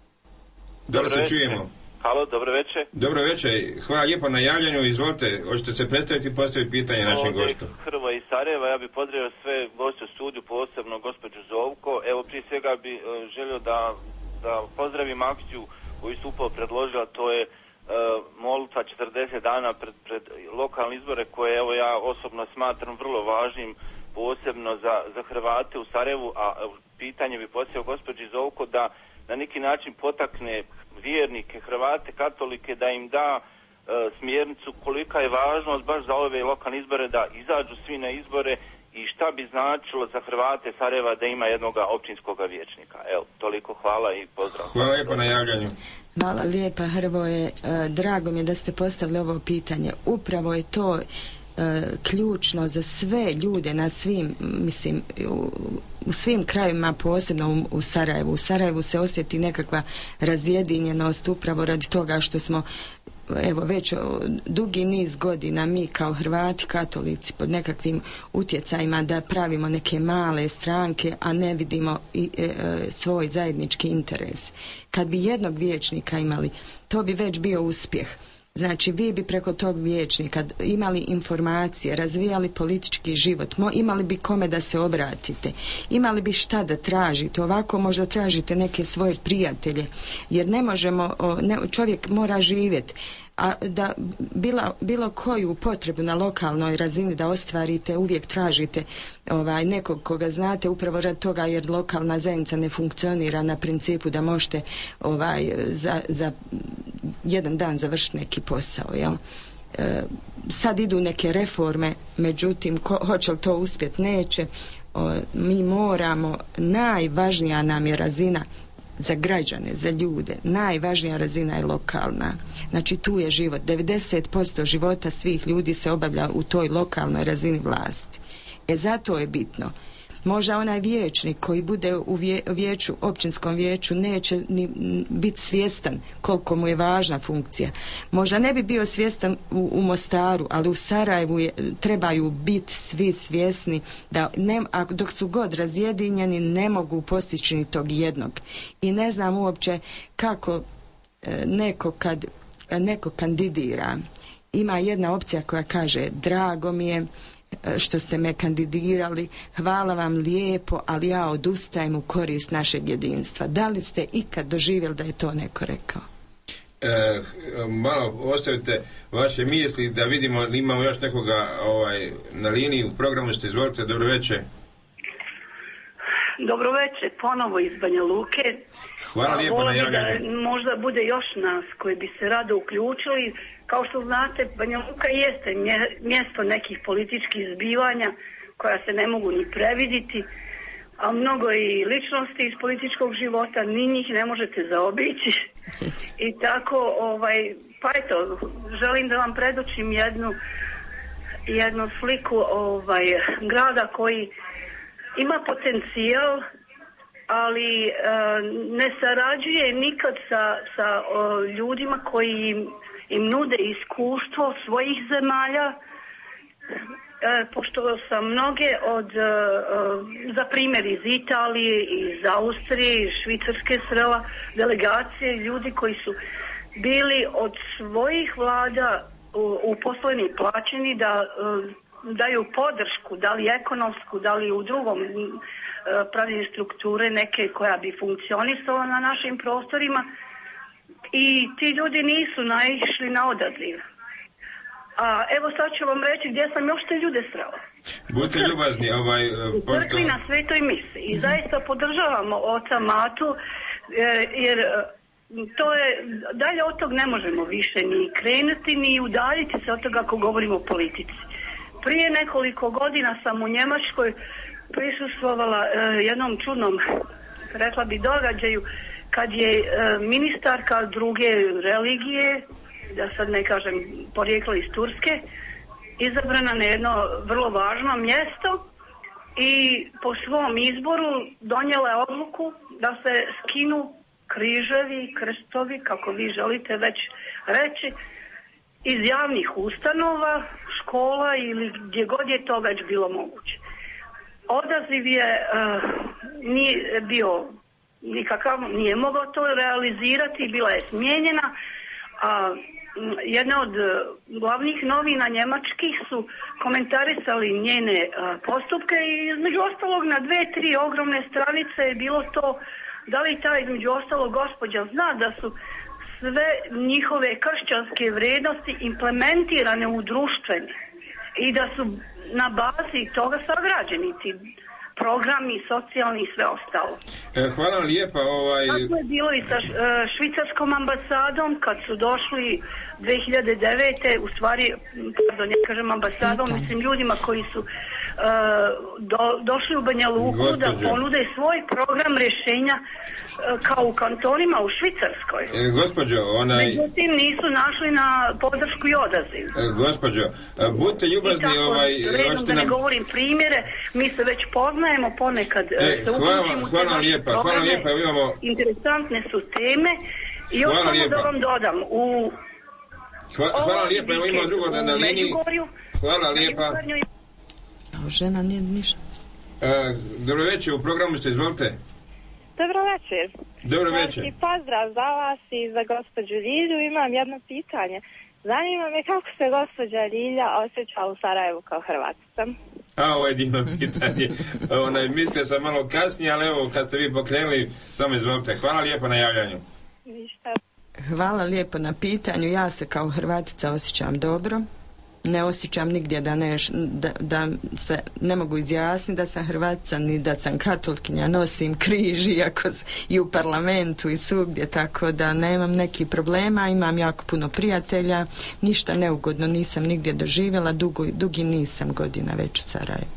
Dobro se čujemo. Halo, dobro večer. Dobro večer, hvala lijepo na javljanju, izvolite, hoćete se predstaviti i postaviti pitanje našem gostu. Hrvoje iz Sarajeva, ja bih pozdravio sve goste u studiju, posebno gospođu Zovko. Evo, prije svega bih uh, želio da, da pozdravim akciju koju su upravo predložila, to je Uh, molitva četrdeset dana pred, pred lokalne izbore, koje evo ja osobno smatram vrlo važnim, posebno za, za Hrvate u Sarajevu, a pitanje bi postavio gospođi Zovko da na neki način potakne vjernike, Hrvate, katolike, da im da uh, smjernicu kolika je važnost baš za ove lokalne izbore, da izađu svi na izbore i šta bi značilo za Hrvate Sarajeva da ima jednoga općinskoga vijećnika. Evo, toliko, hvala i pozdrav. Hvala lijepo na javljanju. Hvala lijepa, Hrvoje. Drago mi je da ste postavili ovo pitanje. Upravo je to e, ključno za sve ljude na svim, mislim, u, u svim krajevima, posebno u, u Sarajevu. U Sarajevu se osjeti nekakva razjedinjenost upravo radi toga što smo evo već dugi niz godina mi kao Hrvati katolici pod nekakvim utjecajima da pravimo neke male stranke, a ne vidimo i, e, svoj zajednički interes. Kad bi jednog vijećnika imali, to bi već bio uspjeh. Znači, vi bi preko tog vijećnika imali informacije, razvijali politički život, mo, imali bi kome da se obratite, imali bi šta da tražite. Ovako možda tražite neke svoje prijatelje, jer ne možemo, o, ne, čovjek mora živjeti, a da bila, bilo koju potrebu na lokalnoj razini da ostvarite, uvijek tražite ovaj, nekog koga znate, upravo radi toga jer lokalna zajednica ne funkcionira na principu da možete ovaj, za, za jedan dan završiti neki posao, jel? E, sad idu neke reforme, međutim, ko, hoće li to uspjeti, neće. O, mi moramo, najvažnija nam je razina za građane, za ljude, najvažnija razina je lokalna. Znači, tu je život. devedeset posto života svih ljudi se obavlja u toj lokalnoj razini vlasti. E, zato je bitno. Možda onaj vijećnik koji bude u vije, vijeću, općinskom vijeću, neće ni biti svjestan koliko mu je važna funkcija. Možda ne bi bio svjestan u, u Mostaru, ali u Sarajevu je, trebaju biti svi svjesni da ne, a dok su god razjedinjeni ne mogu postići ni tog jednog. I ne znam uopće kako e, neko kad neko kandidira. Ima jedna opcija koja kaže: drago mi je što ste me kandidirali, hvala vam lijepo, ali ja odustajem u korist našeg jedinstva. Da li ste ikad doživjeli da je to neko rekao? E, malo ostavite vaše misli da vidimo, imamo još nekoga ovaj, na liniji u programu, ste, izvolite, dobro večer. Dobro večer, ponovo iz Banja Luke. Hvala lijepo na javljanju. Možda bude još nas koji bi se rado uključili. Kao što znate, Banja Luka jeste mjesto nekih političkih zbivanja koja se ne mogu ni previditi, a mnogo i ličnosti iz političkog života, ni njih ne možete zaobići. I tako, ovaj, pa eto, želim da vam predočim jednu, jednu sliku ovaj, grada koji ima potencijal, ali e, ne sarađuje nikad sa, sa o, ljudima koji im, im nude iskustvo svojih zemalja, e, pošto sam mnoge od, e, za primjer iz Italije, iz Austrije, iz Švicarske srela, delegacije, ljudi koji su bili od svojih vlada uposleni, plaćeni da e, daju podršku, da li ekonomsku, da li u drugom e, pravljenju strukture neke koja bi funkcionisala na našim prostorima, i ti ljudi nisu naišli na odaziv. A evo sad ću vam reći gdje sam još te ljude srela. Budite ljubazni, ovaj, u crkvi na Svetoj misi. I zaista podržavamo oca Matu, e, jer to je, dalje od tog ne možemo više ni krenuti, ni udaljiti se od toga ako govorimo o politici. prije nekoliko godina sam u Njemačkoj prisustvovala e, jednom čudnom, rekla bi, događaju kad je e, ministarka druge religije, da sad ne kažem porijeklo iz Turske, izabrana na jedno vrlo važno mjesto i po svom izboru donijela je odluku da se skinu križevi, krstovi, kako vi želite već reći, iz javnih ustanova, škola ili gdje god je to već bilo moguće. Odaziv je uh, nije bio nikakav, nije mogao to realizirati, bila je smijenjena, a jedna od glavnih novina njemačkih su komentarisali njene uh, postupke i između ostalog na dve, tri ogromne stranice je bilo to da li ta između ostalog gospođa zna da su sve njihove kršćanske vrijednosti implementirane u društvene i da su na bazi toga sagrađeni ti programi, socijalni i sve ostalo. E, hvala lijepa. Ovaj... Tako je bilo i sa švicarskom ambasadom kad su došli dve hiljade devete. u stvari, pardon, ja kažem ambasadom, mislim ljudima koji su uh, do, došli u Banja Luku da ponude svoj program rješenja uh, kao u kantonima u Švicarskoj. E, gospođo, onaj... Međutim, nisu našli na podršku i odaziv. E, gospođo, budite ljubazni... I tako, ovaj, redom da ne nam... govorim primjere, mi se već poznajemo ponekad. E, se hvala, hvala lijepa, hvala lijepa, imamo... Interesantne su teme i još samo da vam dodam, u... Hvala, hvala lijepa, evo imamo drugo na, na liniji. Hvala lijepa. Žena nije ništa. E, dobro večer, u programu ste, izvolite. Dobro večer. Dobro večer. Znači, pozdrav za vas i za gospođu Ljilju. Imam jedno pitanje. Zanima me kako se gospođa Ljilja osjeća u Sarajevu kao Hrvatica. A, ovo je divno pitanje. Onaj, mislio sam malo kasnije, ali evo, kad ste vi pokrenuli, samo izvolite. Hvala lijepo na javljanju. Ništa. Hvala lijepo na pitanju. Ja se kao Hrvatica osjećam dobro. Ne osjećam nigdje da, ne, da, da se ne mogu izjasniti da sam Hrvatica ni da sam katolkinja, nosim križ iako i u parlamentu i svugdje, tako da nemam nekih problema, imam jako puno prijatelja, ništa neugodno nisam nigdje doživjela, dugo, dugi nisam godina već u Sarajevu.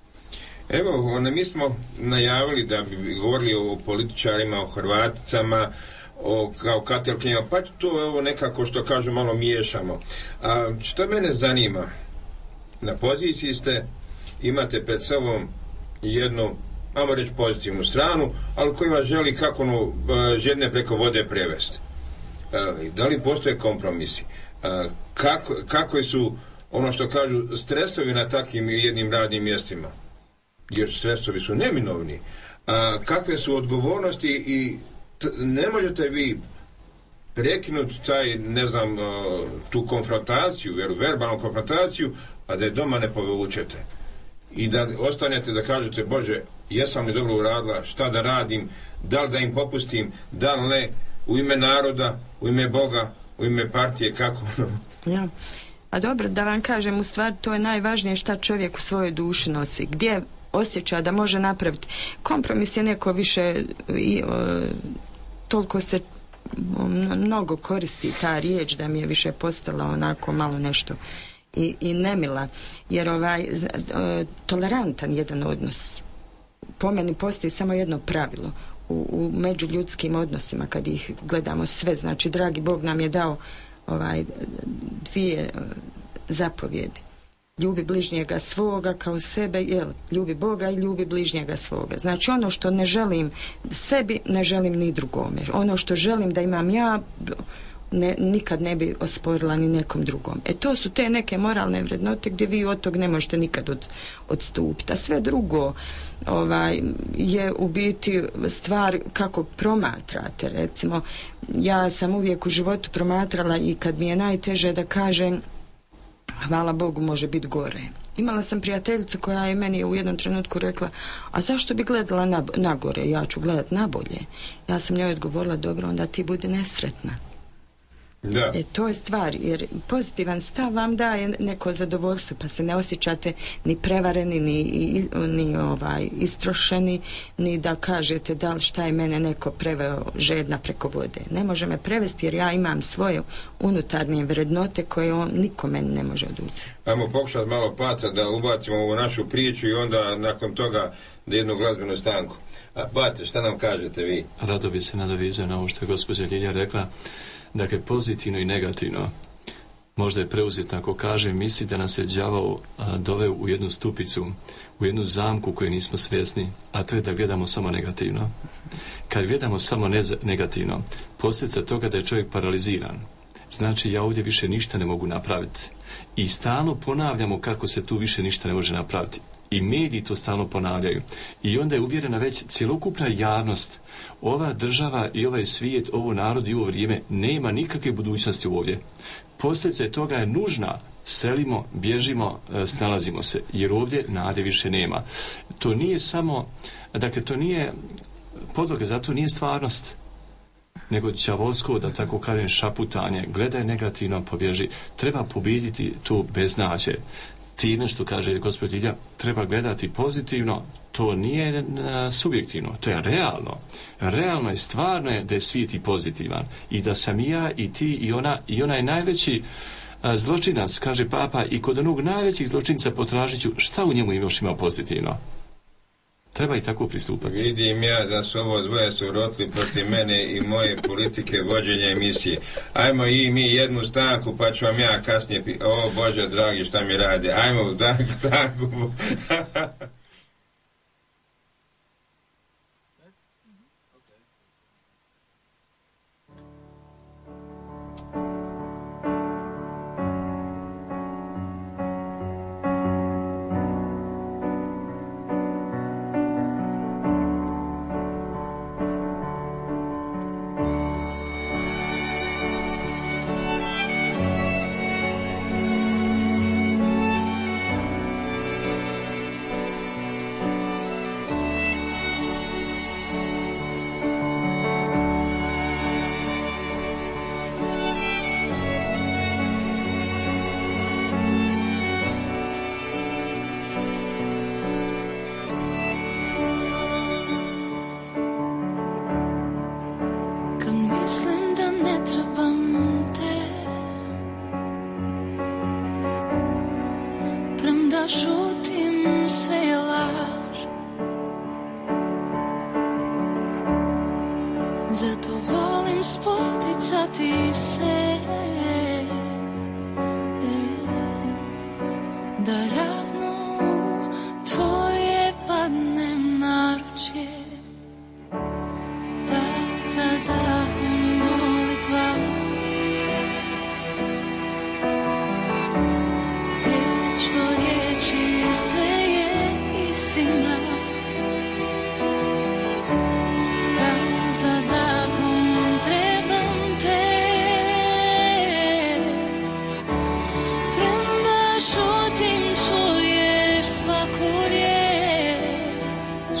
Evo, onda mi smo najavili da bi govorili o političarima, o Hrvaticama, o, kao katolkinjama, pa to evo nekako što kažu malo miješamo. A što mene zanima, na poziciji ste, imate pred sobom jednu, ajmo reći pozitivnu stranu, ali koji vas želi kako ono žedne preko vode prevesti. Da li postoje kompromisi? Kako, kako su, ono što kažu, stresovi na takvim jednim radnim mjestima? Jer stresovi su neminovni. A, kakve su odgovornosti i t- ne možete vi prekinuti taj, ne znam, tu konfrontaciju, verbalnu konfrontaciju, a da je doma ne povučete. I da ostanete da kažete, Bože, jesam li dobro uradila, šta da radim, da li da im popustim, da li ne, u ime naroda, u ime Boga, u ime partije, kako? Ja. A dobro, da vam kažem, u stvari to je najvažnije šta čovjek u svojoj duši nosi. Gdje osjeća da može napraviti kompromis je neko više i, o, toliko se o, mnogo koristi ta riječ da mi je više postala onako malo nešto i, i nemila, jer ovaj z, o, tolerantan jedan odnos, po meni postoji samo jedno pravilo u, u međuljudskim odnosima kad ih gledamo sve, znači dragi Bog nam je dao ovaj dvije o, zapovjedi. Ljubi bližnjega svoga kao sebe, jel, ljubi Boga i ljubi bližnjega svoga. Znači ono što ne želim sebi, ne želim ni drugome. Ono što želim da imam ja, ne, nikad ne bi osporila ni nekom drugom. E to su te neke moralne vrednote gdje vi od tog ne možete nikad od, odstupiti. A sve drugo ovaj, je u biti stvar kako promatrate. Recimo, ja sam uvijek u životu promatrala i kad mi je najteže da kažem hvala Bogu, može biti gore. Imala sam prijateljicu koja je meni u jednom trenutku rekla, a zašto bi gledala na, na gore? Ja ću gledat na bolje. Ja sam njoj odgovorila, dobro, onda ti budi nesretna. Da. E, to je stvar, jer pozitivan stav vam daje neko zadovoljstvo, pa se ne osjećate ni prevareni, ni, ni ovaj, istrošeni, ni da kažete da li šta je mene neko preveo žedna preko vode. Ne može me prevesti jer ja imam svoje unutarnje vrednote koje on nikome ne može oduzeti. Ajmo pokušati malo Pata da ubacimo ovu našu priču i onda nakon toga da jednu glazbenu stanku. A Pate, šta nam kažete vi? Rado bi se nadovezao na ovo što je gospođa Ljilja rekla. Dakle, pozitivno i negativno. Možda je preuzetno ako kaže, misli da nas je đavao doveo u jednu stupicu, u jednu zamku koju nismo svjesni, a to je da gledamo samo negativno. Kad gledamo samo nez- negativno, posljedica toga da je čovjek paraliziran. Znači, ja ovdje više ništa ne mogu napraviti. I stalno ponavljamo kako se tu više ništa ne može napraviti. I mediji to stalno ponavljaju. I onda je uvjerena već cjelokupna javnost, ova država i ovaj svijet, ovo narod i ovo vrijeme nema nikakve budućnosti ovdje. Posljedica toga je nužna. Selimo, bježimo, snalazimo se, jer ovdje nade više nema. To nije samo, dakle, to nije podloga, zato nije stvarnost, nego đavolsko, da tako kažem, šaputanje. Gledaj negativno, pobježi. Treba pobijediti to beznađe. Time što kaže gospodin Ilja, treba gledati pozitivno, to nije subjektivno, to je realno. Realno je, stvarno je da je svijet i pozitivan. I da sam i ja, i ti, i ona, i ona je najveći a, zločinac, kaže Papa, i kod onog najvećih zločinca potražit ću šta u njemu još ima pozitivno. Treba i tako pristupati. Vidim ja da su ovo dvoje su rotli protiv mene i moje politike vođenja emisije. Ajmo i mi jednu stanku, pa ću vam ja kasnije pi... O Bože dragi, šta mi rade? Ajmo u stanku. Šutim, sve je laž. Zato volim spoticati se, da ravno u tvoje padnem naručje, da zadahom molitva. Sve je istina, da zadahom trebam te, premda šutim čuješ svaku riječ.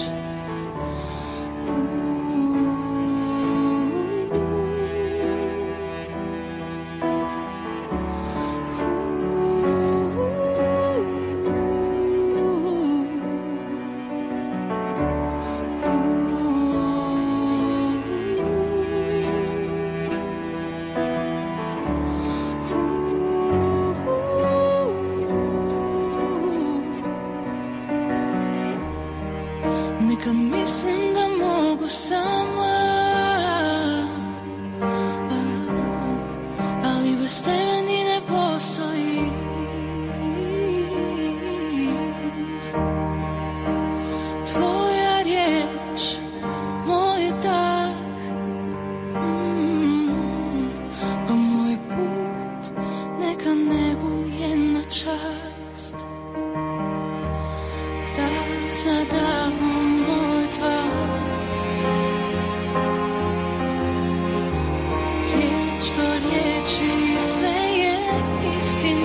Nekad mislim da mogu sama, ali bez tebe ni ne postoji. Tvoja riječ, moj dah, mm, pa moj put neka ne buje na čast. Da zadahom molitva, riječ do riječi, sve je istina.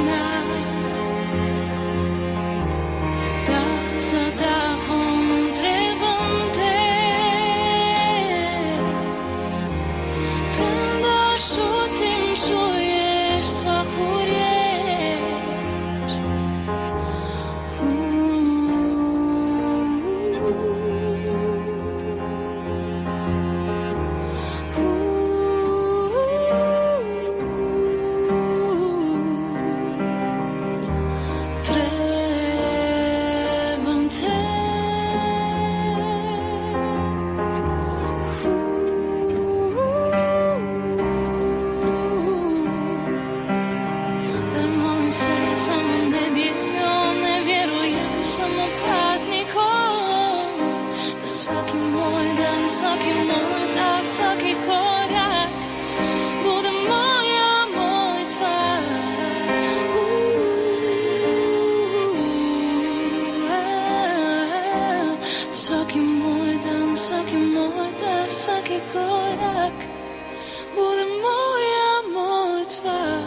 sva.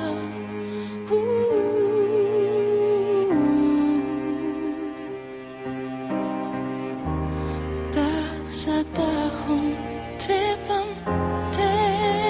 Uuu. Da sa dahom trebam te.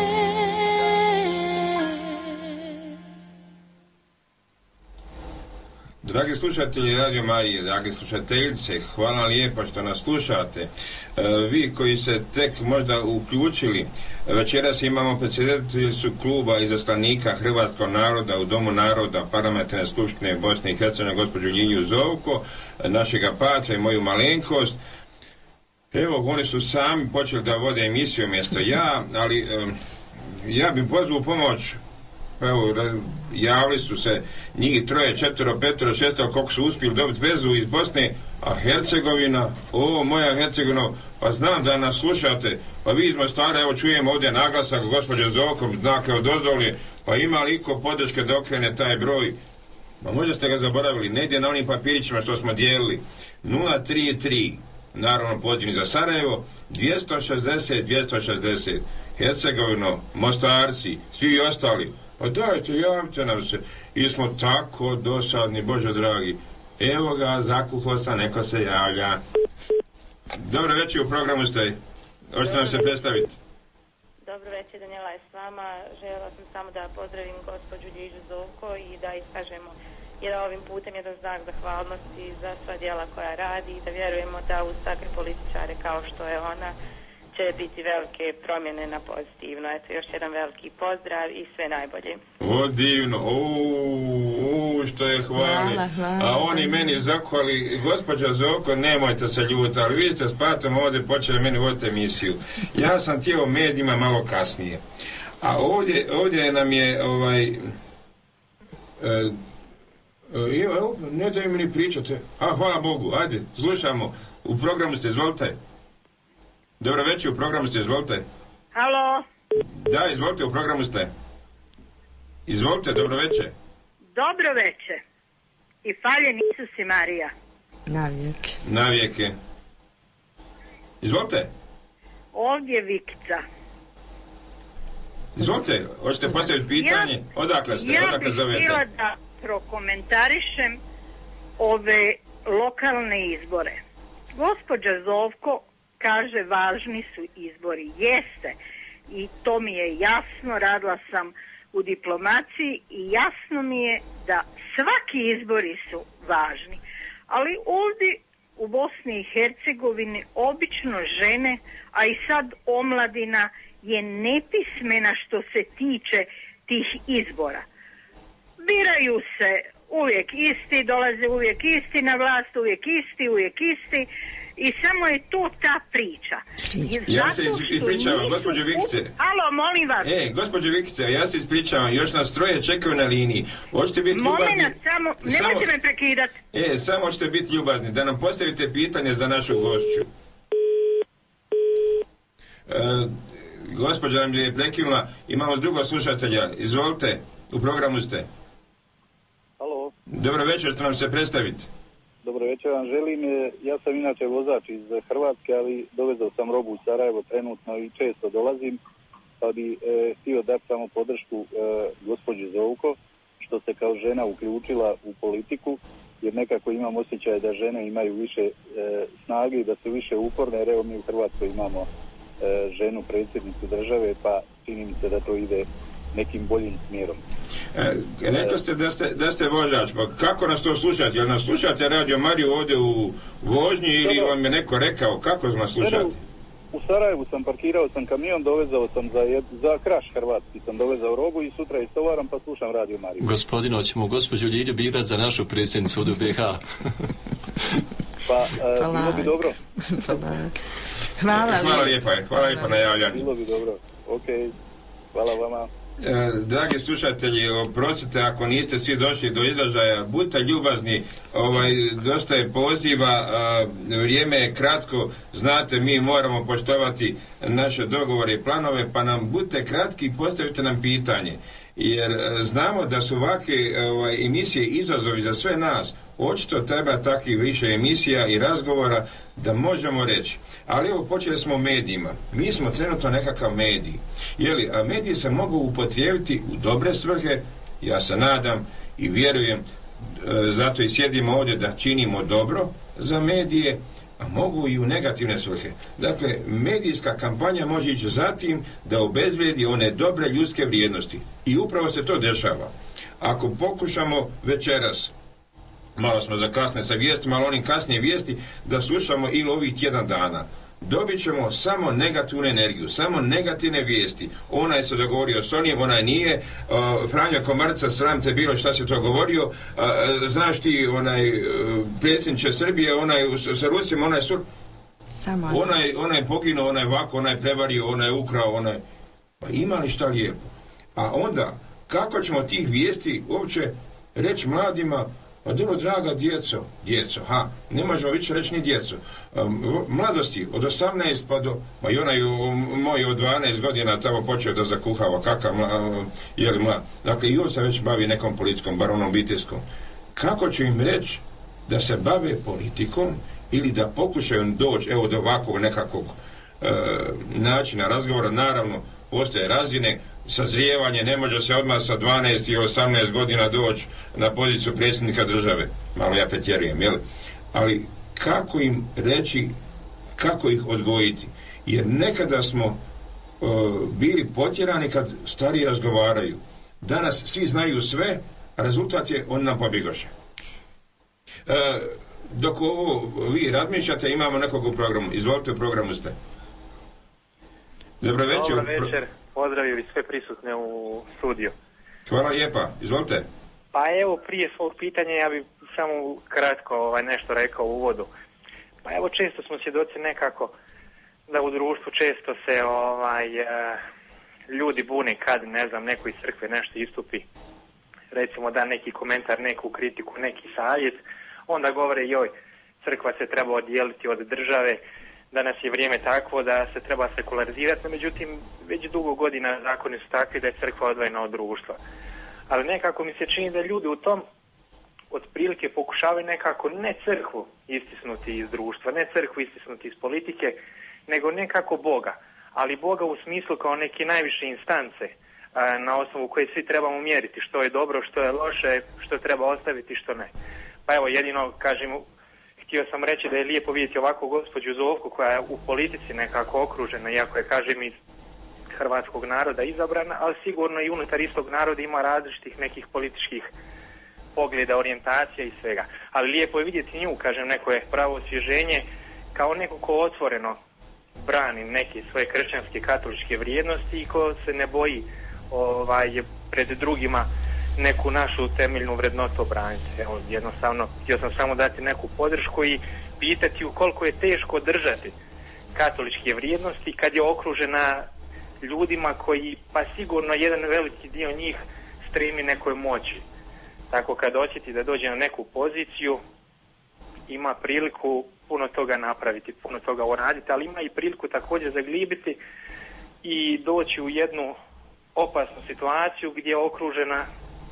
Dragi slušatelji Radio Marije, dragi slušateljice, hvala lijepa što nas slušate. E, vi koji se tek možda uključili, večeras imamo predsjedateljicu kluba izaslanika hrvatskog naroda u Domu naroda Parlamentarne skupštine Bosne i Hercegovine, gospođu Ljilju Zovko, našega patra i moju malenkost. Evo, oni su sami počeli da vode emisiju mjesto ja, ali e, ja bih pozvao u pomoć. Evo, javili su se njih troje, četvero, petero, šestero, koliko su uspjeli dobiti vezu iz Bosne, a Hercegovina, o moja Hercegovina, pa znam da nas slušate, pa vi iz Mostara, evo čujemo ovdje naglasak gospođe Zovko, znake od ozdolje, pa ima li iko podrške da okrene taj broj? Ma možda ste ga zaboravili, negdje na onim papirićima što smo dijelili, nula tri tri, naravno pozivni za Sarajevo, dvjesto šezdeset dvjesto šezdeset, Hercegovino, Mostarci, svi ostali, pa dajte, javite nam se. I smo tako dosadni, Bože dragi. Evo ga, zakuhao sam, neko se javlja. Dobro večer, u programu ste. Hoćete nam se predstaviti? Dobro večer, Daniela je s vama. Željela sam samo da pozdravim gospođu Ljižu Zovko i da iskažemo jedan ovim putem jedan znak zahvalnosti za sva djela koja radi i da vjerujemo da uz takve političare kao što je ona će biti velike promjene na pozitivno. Eto, još jedan veliki pozdrav i sve najbolje. O, divno, o, što je hvali. Hvala, hvala. A oni meni zahvali, gospođa Zovko, nemojte se ljuti, ali vi ste s Patom ovdje počeli meni voditi emisiju. Ja sam tijelo medijima malo kasnije. A ovdje, ovdje nam je ovaj... E, e, evo, ne daju mi ni pričate. A, hvala Bogu, ajde, slušamo. U programu ste, izvolite. Dobro večer, u programu ste, izvolite. Halo. Da, izvolite, u programu ste. Izvolite, dobro večer. Dobro večer. I faljen Isus i Marija. Navijeke. Navijeke. Izvolite. Ovdje Vikica. Izvolite, hoćete postaviti pitanje? Ja, odakle ste, ja odakle zovete? Ja bih htjela da prokomentarišem ove lokalne izbore. Gospođa Zovko kaže važni su izbori. Jeste. I to mi je jasno, radila sam u diplomaciji i jasno mi je da svaki izbori su važni. Ali ovdje u Bosni i Hercegovini obično žene, a i sad omladina je nepismena što se tiče tih izbora. Biraju se uvijek isti, dolaze uvijek isti na vlast, uvijek isti, uvijek isti. I samo je to ta priča. Ja se ispričavam, gospođo Vikice. Alo, molim vas. E, gospođo Vikice, ja se ispričavam, još nas troje čekaju na liniji. Hoćete biti ljubazni? Moment, samo, nemojte me prekidati. E, samo hoćete biti ljubazni, da nam postavite pitanje za našu gošću. E, gospođa nam je prekinula, imamo drugog slušatelja. Izvolite, u programu ste. Halo. Dobro večer, što nam se predstaviti. Dobro večer vam želim. Ja sam inače vozač iz Hrvatske, ali dovezao sam robu u Sarajevo trenutno i često dolazim, pa bi e, htio dati samo podršku e, gospođi Zovko, što se kao žena uključila u politiku, jer nekako imam osjećaj da žene imaju više e, snage i da su više uporne, jer evo mi u Hrvatskoj imamo e, ženu predsjednicu države, pa čini mi se da to ide nekim boljim smjerom. E, rekao ste da ste, da ste vozač, pa kako nas to slušate? Jel nas slušate Radio Mariju ovdje u vožnji ili Sada, vam je neko rekao? Kako nas slušate? U, u Sarajevu sam parkirao sam kamion, dovezao sam za, jed, za Kraš hrvatski, sam dovezao robu i sutra istovaram pa slušam Radio Mariju. Gospodino, hoćemo gospođu Ljilju birati za našu predsjednicu u B H. Pa, e, bilo bi dobro. Hvala. Hvala lijepa, hvala lijepa na javljanju. Bilo bi dobro, ok, hvala vama. E, dragi slušatelji, oprostite ako niste svi došli do izražaja, budite ljubazni, ovaj, dosta je poziva, a, vrijeme je kratko, znate, mi moramo poštovati naše dogovore i planove, pa nam budite kratki i postavite nam pitanje. jer znamo da su ovakve ovaj, emisije izazovi za sve nas. Očito treba takvih više emisija i razgovora da možemo reći. Ali evo, počeli smo o medijima. Mi smo trenutno nekakav medij. Jeli, a mediji se mogu upotrijebiti u dobre svrhe, ja se nadam i vjerujem, zato i sjedimo ovdje da činimo dobro za medije, a mogu i u negativne svrhe. Dakle, medijska kampanja može ići za tim da obezvrijedi one dobre ljudske vrijednosti. I upravo se to dešava. Ako pokušamo večeras, malo smo zakasne sa vijestima, ali onim kasnije vijesti, da slušamo ili ovih tjedan dana, dobit ćemo samo negativnu energiju, samo negativne vijesti. Onaj se dogovorio s onim, onaj nije, uh, Franjo Komarca, sram te bilo šta se to govorio, uh, znaš ti, onaj uh, predsjedniče Srbije, onaj sa Rusima, onaj sur... Samo onaj, onaj poginuo, onaj ovako, onaj prevario, onaj ukrao, onaj... Pa ima li šta lijepo? A onda, kako ćemo tih vijesti uopće reći mladima, pa dobro, draga djeco, djeco, ha, ne možemo više reći ni djeco. Um, mladosti, od osamnaest pa do, pa i onaj um, moj od dvanaest godina tamo počeo da zakuhava, kakav, um, je li mlad. Dakle, i on se već bavi nekom politikom, bar onom obiteljskom. Kako ću im reći da se bave politikom ili da pokušaju doći, evo, do ovakvog nekakvog uh, načina razgovora? Naravno, postoje razine, sazrijevanje, ne može se odmah sa dvanaest i osamnaest godina doći na poziciju predsjednika države. Malo ja pretjerujem, jel? Ali kako im reći, kako ih odgojiti? Jer nekada smo uh, bili potjerani kad stariji razgovaraju. Danas svi znaju sve, a rezultat je on nam pobjegoše. Uh, dok ovo vi razmišljate, imamo nekog u programu. Izvolite, u programu ste. Dobro večer. Dobro večer. Pozdravio i sve prisutne u studiju. Hvala lijepa. Izvolite. Pa evo, prije svog pitanja ja bih samo kratko ovaj, nešto rekao u uvodu. Pa evo, često smo svjedoci nekako da u društvu često se ovaj, ljudi bune kad, ne znam, neko iz crkve nešto istupi. Recimo da neki komentar, neku kritiku, neki savjet. Onda govore, joj, crkva se treba odijeliti od države, danas je vrijeme takvo da se treba sekularizirati, no međutim već dugo godina zakoni su takvi da je crkva odvojena od društva. Ali nekako mi se čini da ljudi u tom otprilike pokušavaju nekako ne crkvu istisnuti iz društva, ne crkvu istisnuti iz politike, nego nekako Boga. Ali Boga u smislu kao neke najviše instance a, na osnovu koje svi trebamo mjeriti što je dobro, što je loše, što treba ostaviti, što ne. Pa evo, jedino kažem, htio sam reći da je lijepo vidjeti ovako gospođu Zovku koja je u politici nekako okružena, iako je, kažem, iz hrvatskog naroda izabrana, ali sigurno i unutar istog naroda ima različitih nekih političkih pogleda, orijentacija i svega. Ali lijepo je vidjeti nju, kažem, neko je pravo osvježenje kao neko ko otvoreno brani neke svoje kršćanske katoličke vrijednosti i ko se ne boji ovaj, pred drugima neku našu temeljnu vrednotu obraniti. Evo, jednostavno, htio sam samo dati neku podršku i pitati u koliko je teško držati katoličke vrijednosti kad je okružena ljudima koji, pa sigurno jedan veliki dio njih stremi nekoj moći. Tako kad osjeti da dođe na neku poziciju, ima priliku puno toga napraviti, puno toga uraditi, ali ima i priliku također zaglibiti i doći u jednu opasnu situaciju gdje je okružena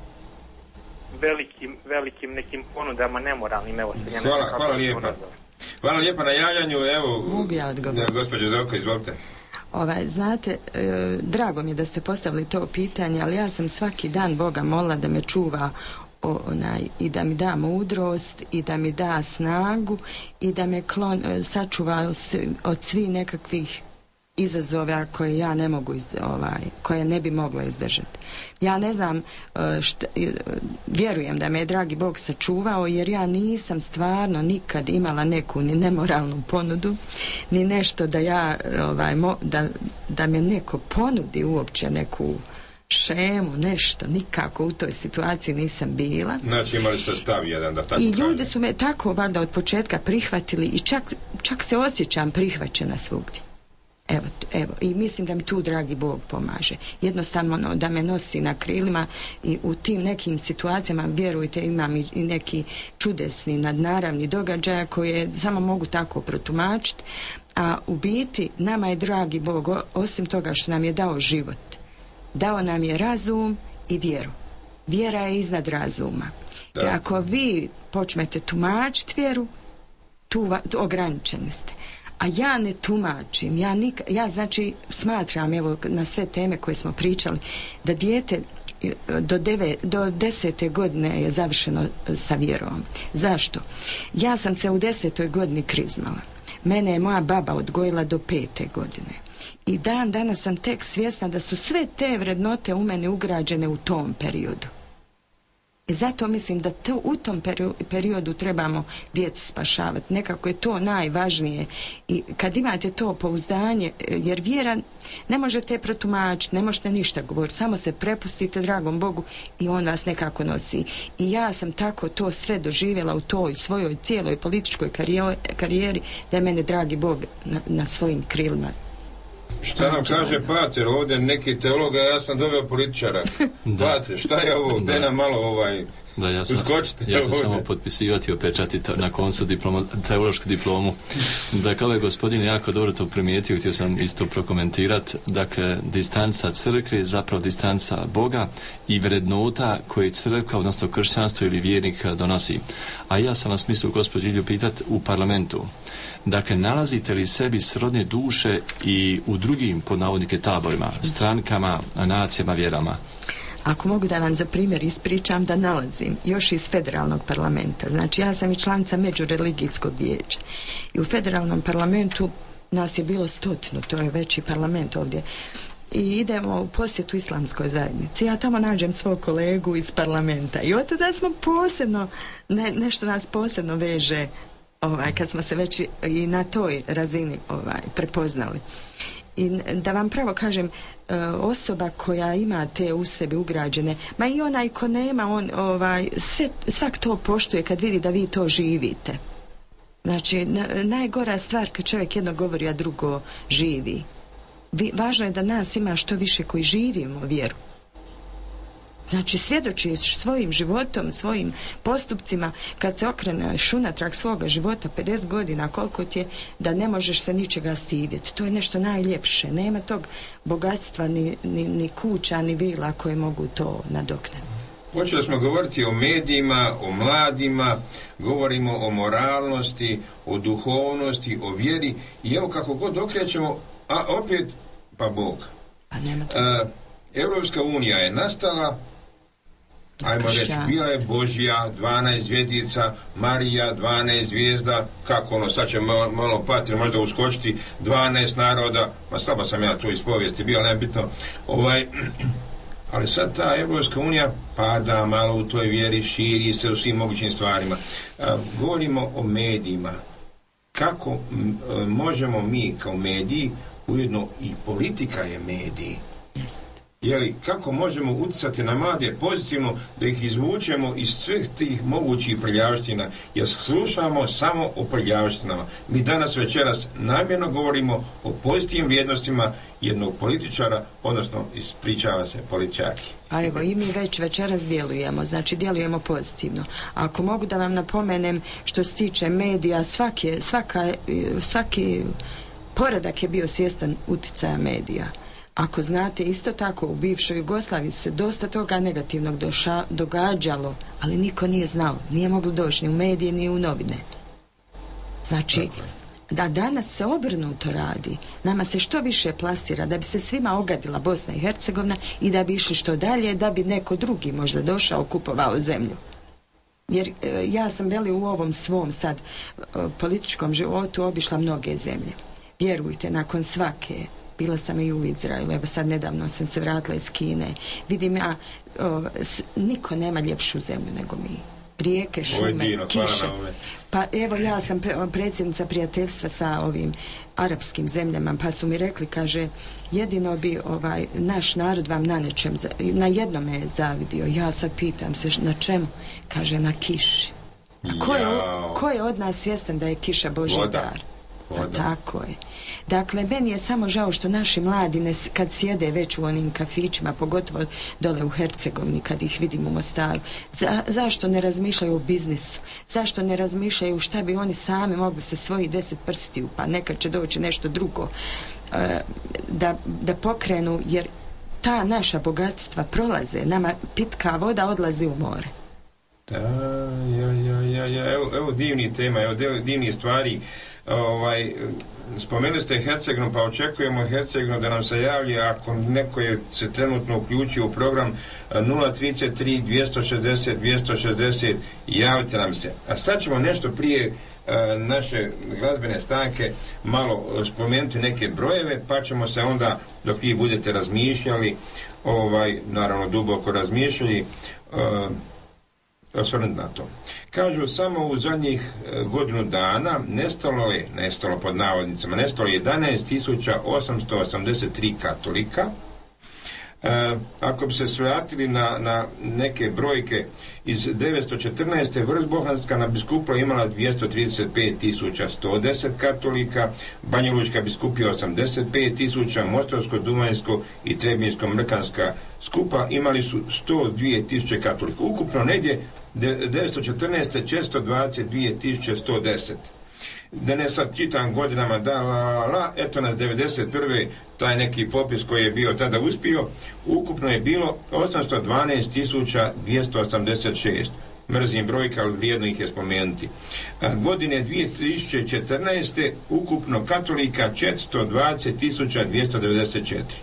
velikim, velikim nekim ponudama nemoralnim. Evo, se hvala, hvala lijepa. Hvala lijepa na javljanju. Evo, mogu ja odgovoriti? Gospođo Zovko, izvolite. Ovaj, znate, e, drago mi je da ste postavili to pitanje, ali ja sam svaki dan Boga molila da me čuva o, onaj, i da mi da mudrost i da mi da snagu i da me klon, sačuva od, od svih nekakvih izazova koje ja ne mogu iz, ovaj, koje ne bi mogla izdržati. Ja ne znam šta, vjerujem da me je dragi Bog sačuvao, jer ja nisam stvarno nikad imala neku ni nemoralnu ponudu, ni nešto da ja ovaj, mo, da, da me neko ponudi uopće neku šemu, nešto, nikako u toj situaciji nisam bila. Znači imali ste stav jedan, da tako i kažem. Ljudi su me tako valjda od početka prihvatili i čak, čak se osjećam prihvaćena svugdje. Evo, evo, i mislim da mi tu dragi Bog pomaže. Jednostavno no, da me nosi na krilima i u tim nekim situacijama, vjerujte, imam i, i neki čudesni nadnaravni događaja koje samo mogu tako protumačiti, a u biti nama je dragi Bog, osim toga što nam je dao život, dao nam je razum i vjeru. Vjera je iznad razuma. Da. I ako vi počnete tumačiti vjeru, tu, va, tu ograničeni ste. A ja ne tumačim, ja, nik, ja znači smatram, evo na sve teme koje smo pričali, da dijete do, deve, do desete godine je završeno sa vjerom. Zašto? Ja sam se u desetoj godini kriznala. Mene je moja baba odgojila do pete godine. I dan danas sam tek svjesna da su sve te vrednote u mene ugrađene u tom periodu. I zato mislim da to, u tom periodu trebamo djecu spašavati. Nekako je to najvažnije. I kad imate to pouzdanje, jer vjera ne možete protumačiti, ne možete ništa govoriti, samo se prepustite dragom Bogu i on vas nekako nosi. I ja sam tako to sve doživjela u toj svojoj cijeloj političkoj karijeri, da je mene dragi Bog na, na svojim krilima. Šta nam kaže pater ovdje, neki teologa, ja sam doveo političara. Pater, šta je ovo, gdje nam malo ovaj... Da, ja sam, uskočite ja sam samo potpisivati i opečati na koncu diplomu, teološku diplomu. Dakle, ovaj gospodin jako dobro to primijetio, htio sam isto prokomentirati. Dakle, distanca crkve je zapravo distanca Boga i vrednota koje crkva, odnosno kršćanstvo ili vjernik donosi. A ja sam vas mislio, gospođu Ilju, pitati u parlamentu. Dakle, nalazite li sebi srodne duše i u drugim, pod navodnike, taborima, strankama, nacijama, vjerama? Ako mogu da vam za primjer ispričam, da nalazim još iz federalnog parlamenta. Znači, ja sam i članica Međureligijskog vijeća. I u federalnom parlamentu nas je bilo stotinu, to je veći parlament ovdje. I idemo u posjetu islamskoj zajednici. Ja tamo nađem svog kolegu iz parlamenta. I od tada smo posebno, ne, nešto nas posebno veže, ovaj, kad smo se već i na toj razini ovaj, prepoznali. I da vam pravo kažem, osoba koja ima te u sebi ugrađene, ma i onaj ko nema, on ovaj, sve, svak to poštuje kad vidi da vi to živite. Znači, na, najgora stvar kad čovjek jedno govori, a drugo živi. Vi, važno je da nas ima što više koji živimo vjeru. Znači, svjedočiš svojim životom, svojim postupcima, kad se okreneš unatrag svoga života pedeset godina, koliko ti je, da ne možeš se ničega stidjeti. To je nešto najljepše. Nema tog bogatstva, ni, ni, ni kuća, ni vila koje mogu to nadoknati. Počeli smo govoriti o medijima, o mladima, govorimo o moralnosti, o duhovnosti, o vjeri i evo kako god okrećemo, a opet, pa Bog. Pa nema to. Uh, Europska unija je nastala, ajmo reći, bila je Božja, dvanaest zvjezdica, Marija, dvanaest zvijezda, kako ono, sad će malo, malo patri možda uskočiti, dvanaest naroda, ma slabo sam ja tu iz povijesti bio, nebitno, ovaj, ali sad ta Europska unija pada malo u toj vjeri, širi se u svim mogućim stvarima. A, govorimo o medijima. Kako m, možemo mi kao mediji, ujedno i politika je medij, yes. Jeli, kako možemo utjecati na mlade pozitivno, da ih izvučemo iz svih tih mogućih prljavština, jer slušamo samo o prljavštinama. Mi danas večeras namjerno govorimo o pozitivnim vrijednostima jednog političara, odnosno ispričava se političarki. A evo, i mi već večeras djelujemo, znači djelujemo pozitivno. A ako mogu da vam napomenem, što se tiče medija, svaki, svaka, svaki poredak je bio svjestan utjecaja medija. Ako znate, isto tako u bivšoj Jugoslaviji se dosta toga negativnog doša, događalo, ali niko nije znao, nije moglo doći ni u medije, ni u novine. Znači, da danas se obrnuto radi, nama se što više plasira, da bi se svima ogadila Bosna i Hercegovina i da bi išli što dalje, da bi neko drugi možda došao, kupovao zemlju. Jer e, ja sam bili u ovom svom sad e, političkom životu obišla mnoge zemlje. Vjerujte, nakon svake, bila sam i u Izraelu, evo sad nedavno sam se vratila iz Kine. Vidim ja, o, s, niko nema ljepšu zemlju nego mi. Rijeke, šume, dino, kiše. Pa evo, ja sam predsjednica prijateljstva sa ovim arapskim zemljama, pa su mi rekli, kaže, jedino bi ovaj naš narod vam na nečem, na jednome je zavidio. Ja sad pitam se na čemu? Kaže, na kiši. A ko je, ko je od nas svjestan da je kiša Božji dar? Pa tako je. Dakle, meni je samo žao što naši mladi ne, kad sjede već u onim kafićima, pogotovo dole u Hercegovini, kad ih vidim u Mostaru, za, zašto ne razmišljaju o biznisu? Zašto ne razmišljaju šta bi oni sami mogli sa svojih deset prstiju, pa nekad će doći nešto drugo, e, da, da pokrenu, jer ta naša bogatstva prolaze, nama pitka voda odlazi u more. Da, ja, ja, ja, ja. Evo, evo divni tema, evo divni stvari. Ovaj, spomenuli ste Hercegnu, pa očekujemo Hercegnu da nam se javlja ako neko je se trenutno uključio u program nula tri tri dvjesto šezdeset dvjesto šezdeset, javite nam se. A sad ćemo nešto prije naše glazbene stanke malo spomenuti neke brojeve, pa ćemo se onda, dok vi budete razmišljali, ovaj, naravno duboko razmišljali, uh, osvrnuti na to. Kažu, samo u zadnjih godinu dana nestalo je, nestalo pod navodnicama, nestalo je jedanaest tisuća osamsto osamdeset tri katolika. E, ako bi se svratili na, na neke brojke iz devetsto četrnaeste. Vrzbohanska na biskupla imala dvjesto trideset pet tisuća sto deset katolika, Banjalučka biskupija osamdeset pet tisuća, Mostarsko, Duvanjsko i Trebinjsko-Mrkanska skupa imali su sto dvije tisuće katolika. Ukupno negdje devetsto četrnaeste. četiristo dvadeset dvije tisuće sto deset. Da ne sad čitam godinama, da, la, la, la, eto nas devedeset prve. taj neki popis koji je bio tada uspio, ukupno je bilo osamsto dvanaest tisuća dvjesto osamdeset šest. Mrzim brojka, ali vrijedno ih je spomenuti. A godine dvije tisuće četrnaeste. ukupno katolika četiristo dvadeset tisuća dvjesto devedeset četiri.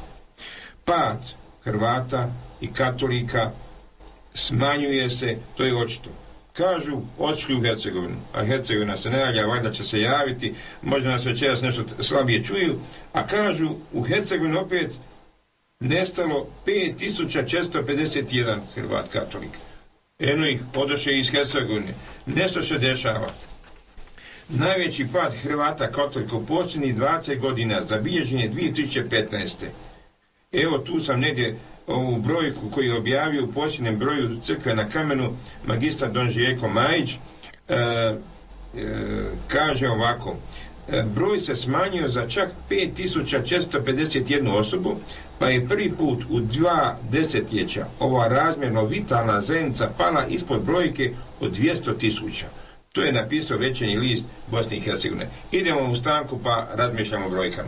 Pad Hrvata i katolika smanjuje se, to je očito. Kažu, otišli u Hercegovinu, a Hercegovina se ne javlja, valjda će se javiti, možda nas večeras nešto slabije čuju, a kažu, u Hercegovini opet nestalo pet tisuća četiristo pedeset jedan Hrvat katolika. Eno ih odoše iz Hercegovine. Nešto se dešava. Najveći pad Hrvata katolika u posljednjih dvadeset godina zabilježen je dvije tisuće petnaeste. Evo tu sam negdje ovu brojku koju je objavio u posljednjem broju crkve na kamenu magistar Don Žijeko Majić, e, e, kaže ovako: e, broj se smanjio za čak pet tisuća četiristo pedeset jednu osobu, pa je prvi put u dva desetljeća ova razmjerno vitalna zajednica pala ispod brojke od dvjesto tisuća. To je napisao Večernji list Bosne i Hercegovine. Idemo u stanku pa razmišljamo brojkama.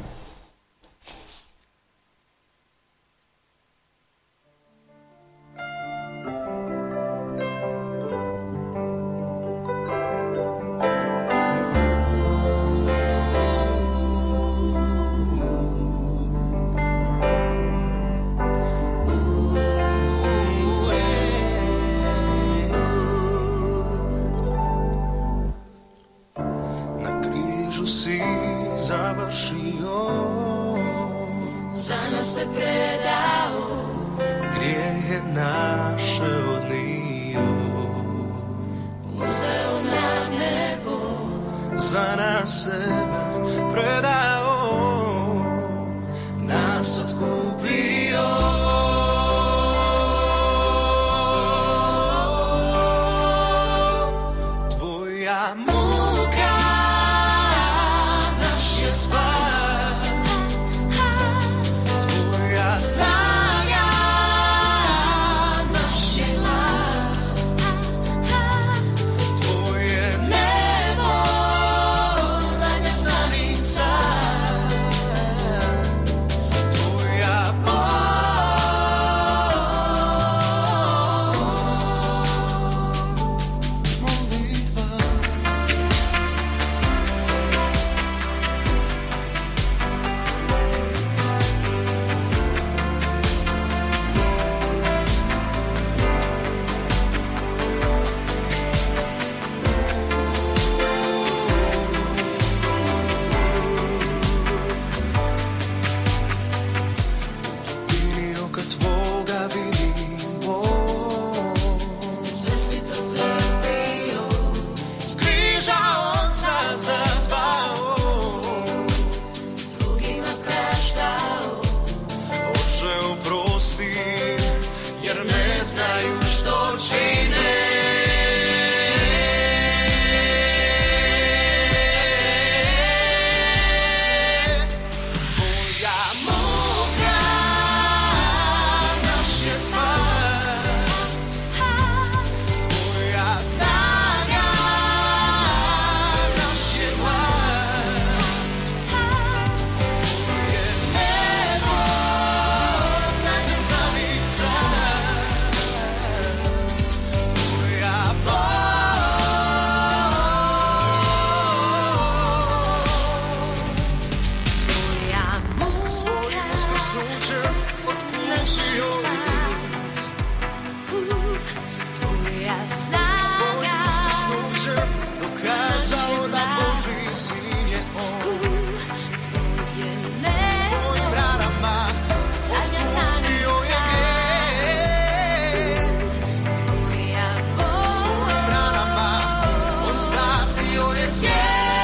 tvoja snaga, svoj uskrsnu krv dokazao da Boži sin je on. Tvoje nebo svojim ranama sadnja otpunio je grijeh. Tvoja bol Svojim ranama on spasio je svijet.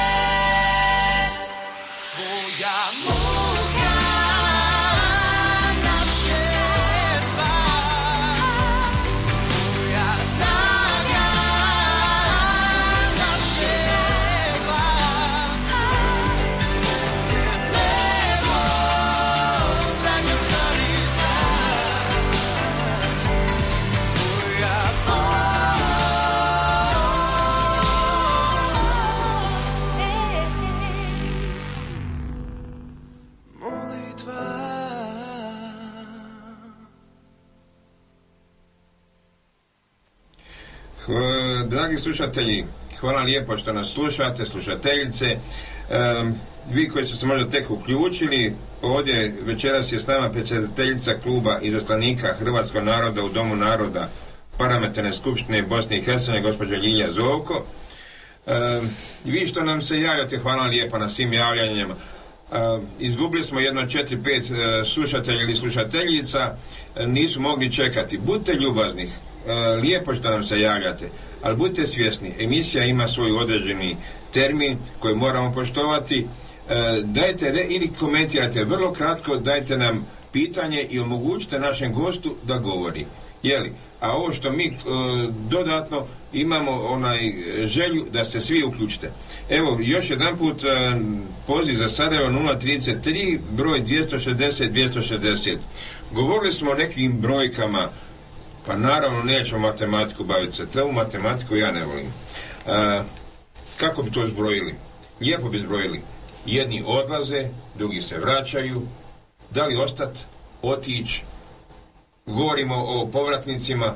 Tvoja muka naš je spas. Tvoja snaga naš je glas. Nebo zadnja stanica. Tvoja molitva. Hva- Dragi slušatelji, hvala lijepo što nas slušate, slušateljice. Um, vi koji ste se možda tek uključili, ovdje večeras je s nama predsjedateljica kluba izaslanika Hrvatskog naroda u Domu naroda Parlamentarne skupštine Bosne i Hercegovine, gospođa Ljilja Zovko. Um, vi što nam se javljate, hvala lijepo na svim javljanjima. Uh, izgubili smo jedno četiri pet uh, slušatelja ili slušateljica, uh, nisu mogli čekati. Budite ljubazni, uh, lijepo što nam se javljate, ali budite svjesni, emisija ima svoj određeni termin koji moramo poštovati. Uh, dajte re, ili komentirajte vrlo kratko, dajte nam pitanje i omogućite našem gostu da govori. Jeli? A ovo što mi uh, dodatno imamo onaj želju da se svi uključite. Evo, još jedan put uh, poziv za Sarajevo nula trideset tri, broj dvjesto šezdeset dvjesto šezdeset. Govorili smo o nekim brojkama, pa naravno nećemo matematiku baviti se. Tu matematiku ja ne volim. Uh, kako bi to zbrojili? Lijepo bi zbrojili. Jedni odlaze, drugi se vraćaju. Da li ostat, otići? Govorimo o povratnicima.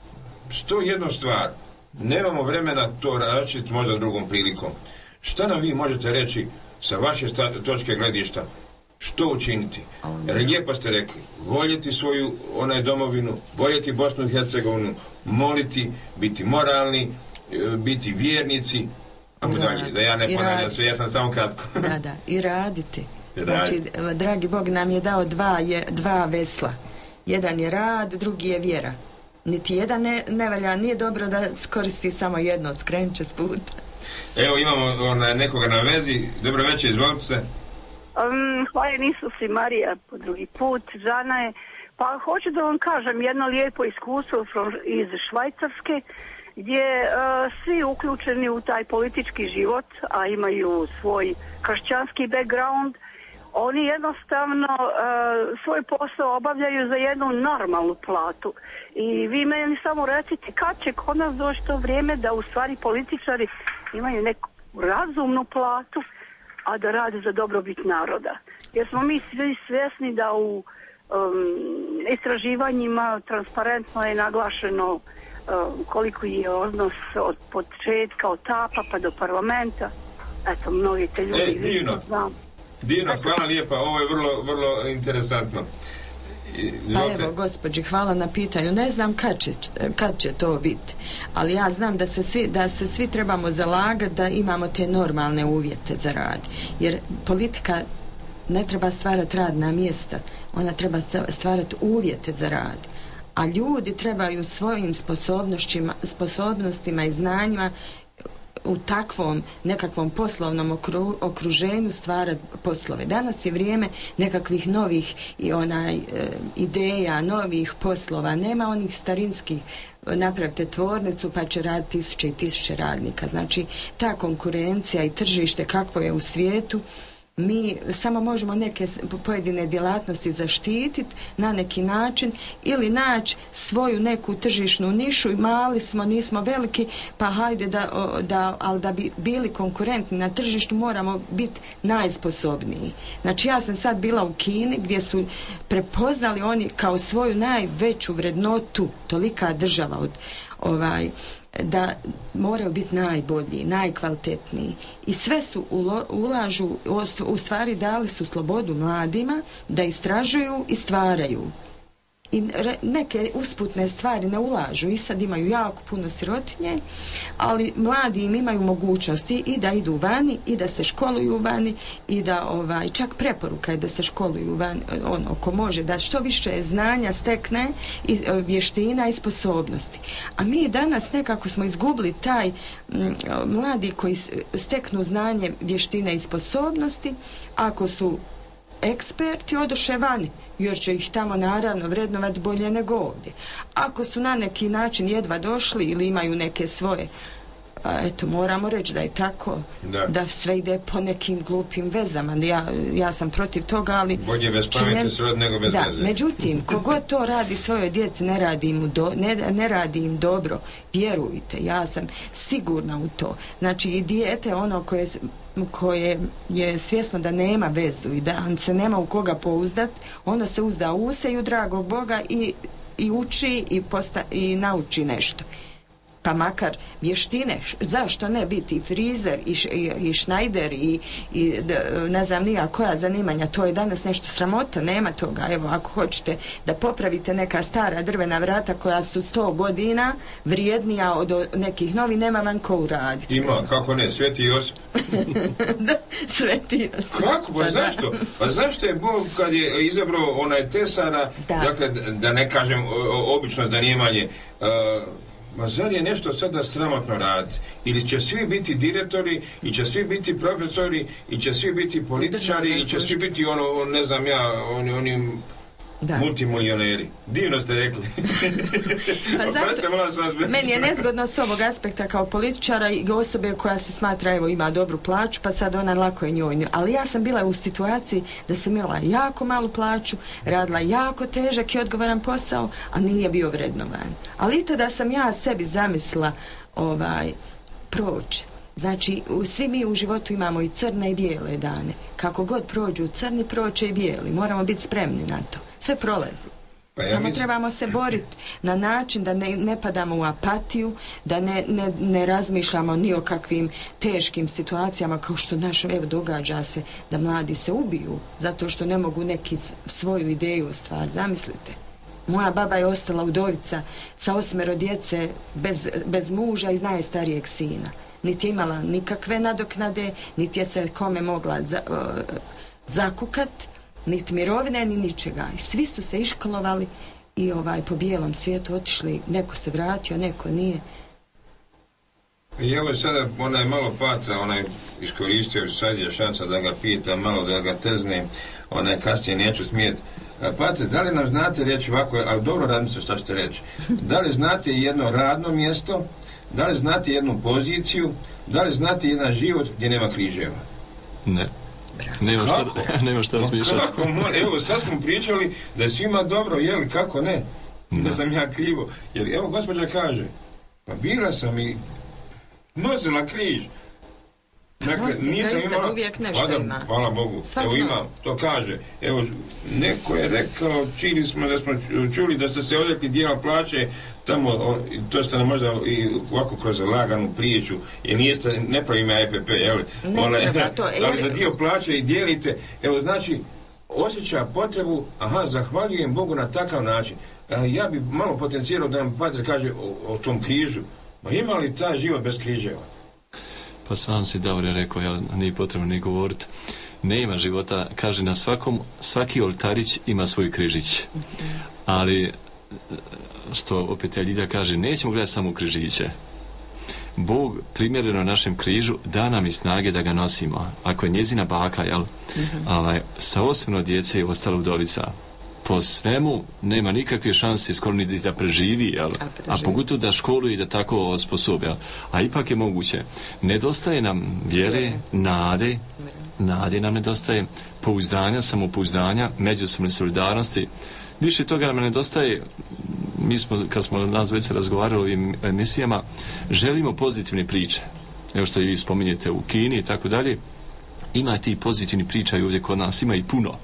Što jednu stvar, nemamo vremena to različiti možda drugom prilikom. Šta nam vi možete reći sa vaše sta- točke gledišta? Što učiniti? Jer lijepo ste rekli, voljeti svoju onaj domovinu, voljeti Bosnu i Hercegovinu, moliti, biti moralni, e, biti vjernici. Ajmo dalje, da ja ne ponavljam sve, ja sam samo kratko. Da, da, i raditi. Znači, dragi Bog nam je dao dva, je, dva vesla. Jedan je rad, drugi je vjera. Niti jedan ne, ne valja, nije dobro da koristi samo jedno, skrenut će s puta. Evo imamo ona, nekoga na vezi. Dobro večer, izvolite se. Um, hvala Isus i Marija po drugi put, Žana je. Pa hoću da vam kažem jedno lijepo iskustvo from, iz Švajcarske, gdje uh, svi uključeni u taj politički život, a imaju svoj kršćanski background, oni jednostavno uh, svoj posao obavljaju za jednu normalnu platu. I vi meni samo recite kad će kod nas doći to vrijeme da u stvari političari imaju neku razumnu platu, a da rade za dobrobit naroda. Jer smo mi svi svjesni da u um, istraživanjima transparentno je naglašeno um, koliko je odnos od početka, od tapa pa do parlamenta. Eto, mnogi te ljudi e, divno. znam. Divno, hvala lijepa, ovo je vrlo, vrlo interesantno. Izvolite. Pa evo, gospođi, hvala na pitanju. Ne znam kad će, kad će to biti, ali ja znam da se svi, da se svi trebamo zalagati da imamo te normalne uvjete za rad. Jer politika ne treba stvarati radna mjesta, ona treba stvarati uvjete za rad. A ljudi trebaju svojim sposobnostima, sposobnostima i znanjima u takvom nekakvom poslovnom okru, okruženju stvarati poslove. Danas je vrijeme nekakvih novih i onaj e, ideja, novih poslova. Nema onih starinskih, napravite tvornicu pa će raditi tisuće i tisuće radnika. Znači, ta konkurencija i tržište kakvo je u svijetu, mi samo možemo neke pojedine djelatnosti zaštititi na neki način ili naći svoju neku tržišnu nišu i mali smo, nismo veliki, pa hajde da, da, ali da bi bili konkurentni na tržištu moramo biti najsposobniji. Znači ja sam sad bila u Kini gdje su prepoznali oni kao svoju najveću vrednotu, tolika država od ovaj da moraju biti najbolji, najkvalitetniji i sve su ulo, ulažu, u stvari dali su slobodu mladima da istražuju i stvaraju. i neke usputne stvari ne ulažu i sad imaju jako puno sirotinje, ali mladi im imaju mogućnosti i da idu vani i da se školuju vani i da ovaj, čak preporuka je da se školuju vani, ono ko može da što više znanja stekne i vještina i sposobnosti. A mi danas nekako smo izgubili taj m, mladi koji steknu znanje, vještine i sposobnosti, ako su eksperti odoše vani, jer će ih tamo naravno vrednovati bolje nego ovdje. Ako su na neki način jedva došli ili imaju neke svoje, a eto, moramo reći da je tako, da, da sve ide po nekim glupim vezama. Ja, ja sam protiv toga, ali... Bolje bez pameti srod nego bez da, veze. Međutim, kogod to radi svojoj djeci, ne radi im, do, ne, ne radi im dobro, vjerujte, ja sam sigurna u to. Znači, i dijete, ono koje... koje je svjesno da nema vezu i da se nema u koga pouzdat, ono se uzda u se i u dragog Boga i, i uči i, posta, i nauči nešto. Pa makar vještine, zašto ne biti i frizer i, i, i šnajder i, i ne znam nija koja zanimanja, to je danas nešto sramota, nema toga. Evo, ako hoćete da popravite neka stara drvena vrata koja su sto godina vrijednija od nekih novi, nema vam ko uraditi. Ima, recimo. Kako ne, Sveti Josip. Da, Sveti Josip. Kako, pa zašto? Pa zašto je Bog kad je izabrao onaj tesara, da. Dakle, da ne kažem obično zanimanje, uh, ma zar je nešto sada sramotno raditi? Ili će svi biti direktori, i će svi biti profesori, i će svi biti političari, i će svi biti ono, ne znam ja, oni, oni da. Multimilioneri. Divno ste rekli. Pa zato, meni je nezgodno s ovog aspekta kao političara i osobe koja se smatra, evo, ima dobru plaću, pa sad ona lako je njoj. Ali ja sam bila u situaciji da sam imala jako malu plaću, radila jako težak i odgovoran posao, a nije bio vrednovan. Ali i tada sam ja sebi zamislila ovaj, proći. Znači, svi mi u životu imamo i crne i bijele dane. Kako god prođu crni, proće i bijeli. Moramo biti spremni na to. Sve prolazi. Pa ja Samo mislim... trebamo se boriti na način da ne, ne padamo u apatiju, da ne, ne, ne razmišljamo ni o kakvim teškim situacijama kao što naš, evo, događa se da mladi se ubiju zato što ne mogu neki svoju ideju stvar. Zamislite. Moja baba je ostala udovica sa osmero djece bez, bez muža i najstarijeg sina. Niti je imala nikakve nadoknade, niti je se kome mogla za, uh, zakukat, niti mirovine, ni ničega. I svi su se iškolovali i ovaj po bijelom svijetu otišli. Neko se vratio, neko nije. I evo sada, onaj malo Patra, onaj iskoristio, sad je šansa da ga pita, malo da ga tezne, onaj kasnije neću smijeti. Patre, da li nam znate reći ovako, ali dobro razmislite šta ćete reći, da li znate jedno radno mjesto, da li znate jednu poziciju, da li znate jedan život gdje nema križeva? Ne. Nema šta, nema šta razmišljati. Kako? Evo, sad smo pričali da je svima dobro, jeli, kako ne? Da, da sam ja krivo. Jer, evo, gospođa kaže, pa bila sam i nosila križ. Dakle, nisam imala... uvijek nešto Hvala, ima. Hvala Bogu. Svak evo imam, to kaže. Evo, neko je rekao, čili smo da smo čuli da ste se odrekli dijela plaće, tamo, o, to ste nam možda i ovako kroz laganu priču, jer niste, ne pravim ja E P P, jel? Ne, One, treba to. Ali da dio plaće i dijelite, evo, znači, osjeća potrebu, aha, zahvaljujem Bogu na takav način. A, ja bi malo potencijalo da nam Patre kaže o, o tom križu. Ma ima li taj život bez križeva? Pa sam si Davore rekao, ja nije potrebno ni govoriti. Nema života, kaže, na svakom, svaki oltarić ima svoj križić. Ali, što opet Aljida kaže, nećemo gledati samo križiće. Bog primjereno našem križu da nam i snage da ga nosimo. Ako je njezina baka, jel, mm-hmm. ovaj, sa osmero djece je ostala udovica. Po svemu nema nikakve šanse skoro ni da preživi, jel? A, a pogotovo da školuje i da tako osposobi, jel? A ipak je moguće. Nedostaje nam vjere, nade, nade nam nedostaje, pouzdanja, samopouzdanja, međusobne solidarnosti. Više toga nam nedostaje, mi smo, kad smo nas već razgovarali o ovim emisijama, želimo pozitivne priče. Evo što i vi spominjete u Kini i tako dalje. Ima ti pozitivni priča i ovdje kod nas, ima i puno.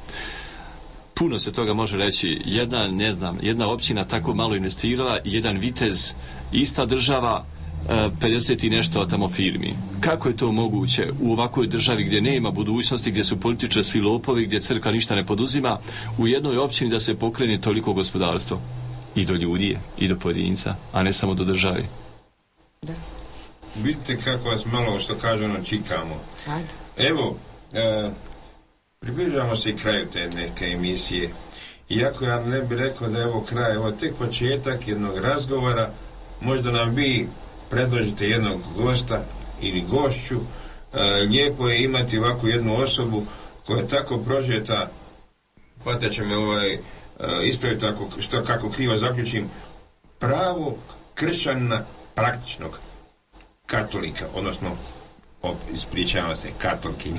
Puno se toga može reći. Jedna, ne znam, jedna općina tako malo investirala i jedan vitez, ista država, pedeset i nešto tamo firmi. Kako je to moguće u ovakvoj državi gdje nema budućnosti, gdje su političari svi lopovi, gdje crkva ništa ne poduzima, u jednoj općini da se pokrene toliko gospodarstvo? I do ljudi je, i do pojedinca, a ne samo do države. Da. Vidite kako vas malo, što kažu, ono, čikamo. Evo, e, približavamo se i kraju te neke emisije. Iako ja ne bih rekao da je ovo kraj, ovo tek početak jednog razgovora, možda nam vi predložite jednog gosta ili gošću. E, lijepo je imati ovakvu jednu osobu koja je tako prožeta, pa da će me ovaj, e, ispraviti ako, što, kako krivo zaključim, pravo kršćanina praktičnog katolika, odnosno op, ispričavam se, katolkinju,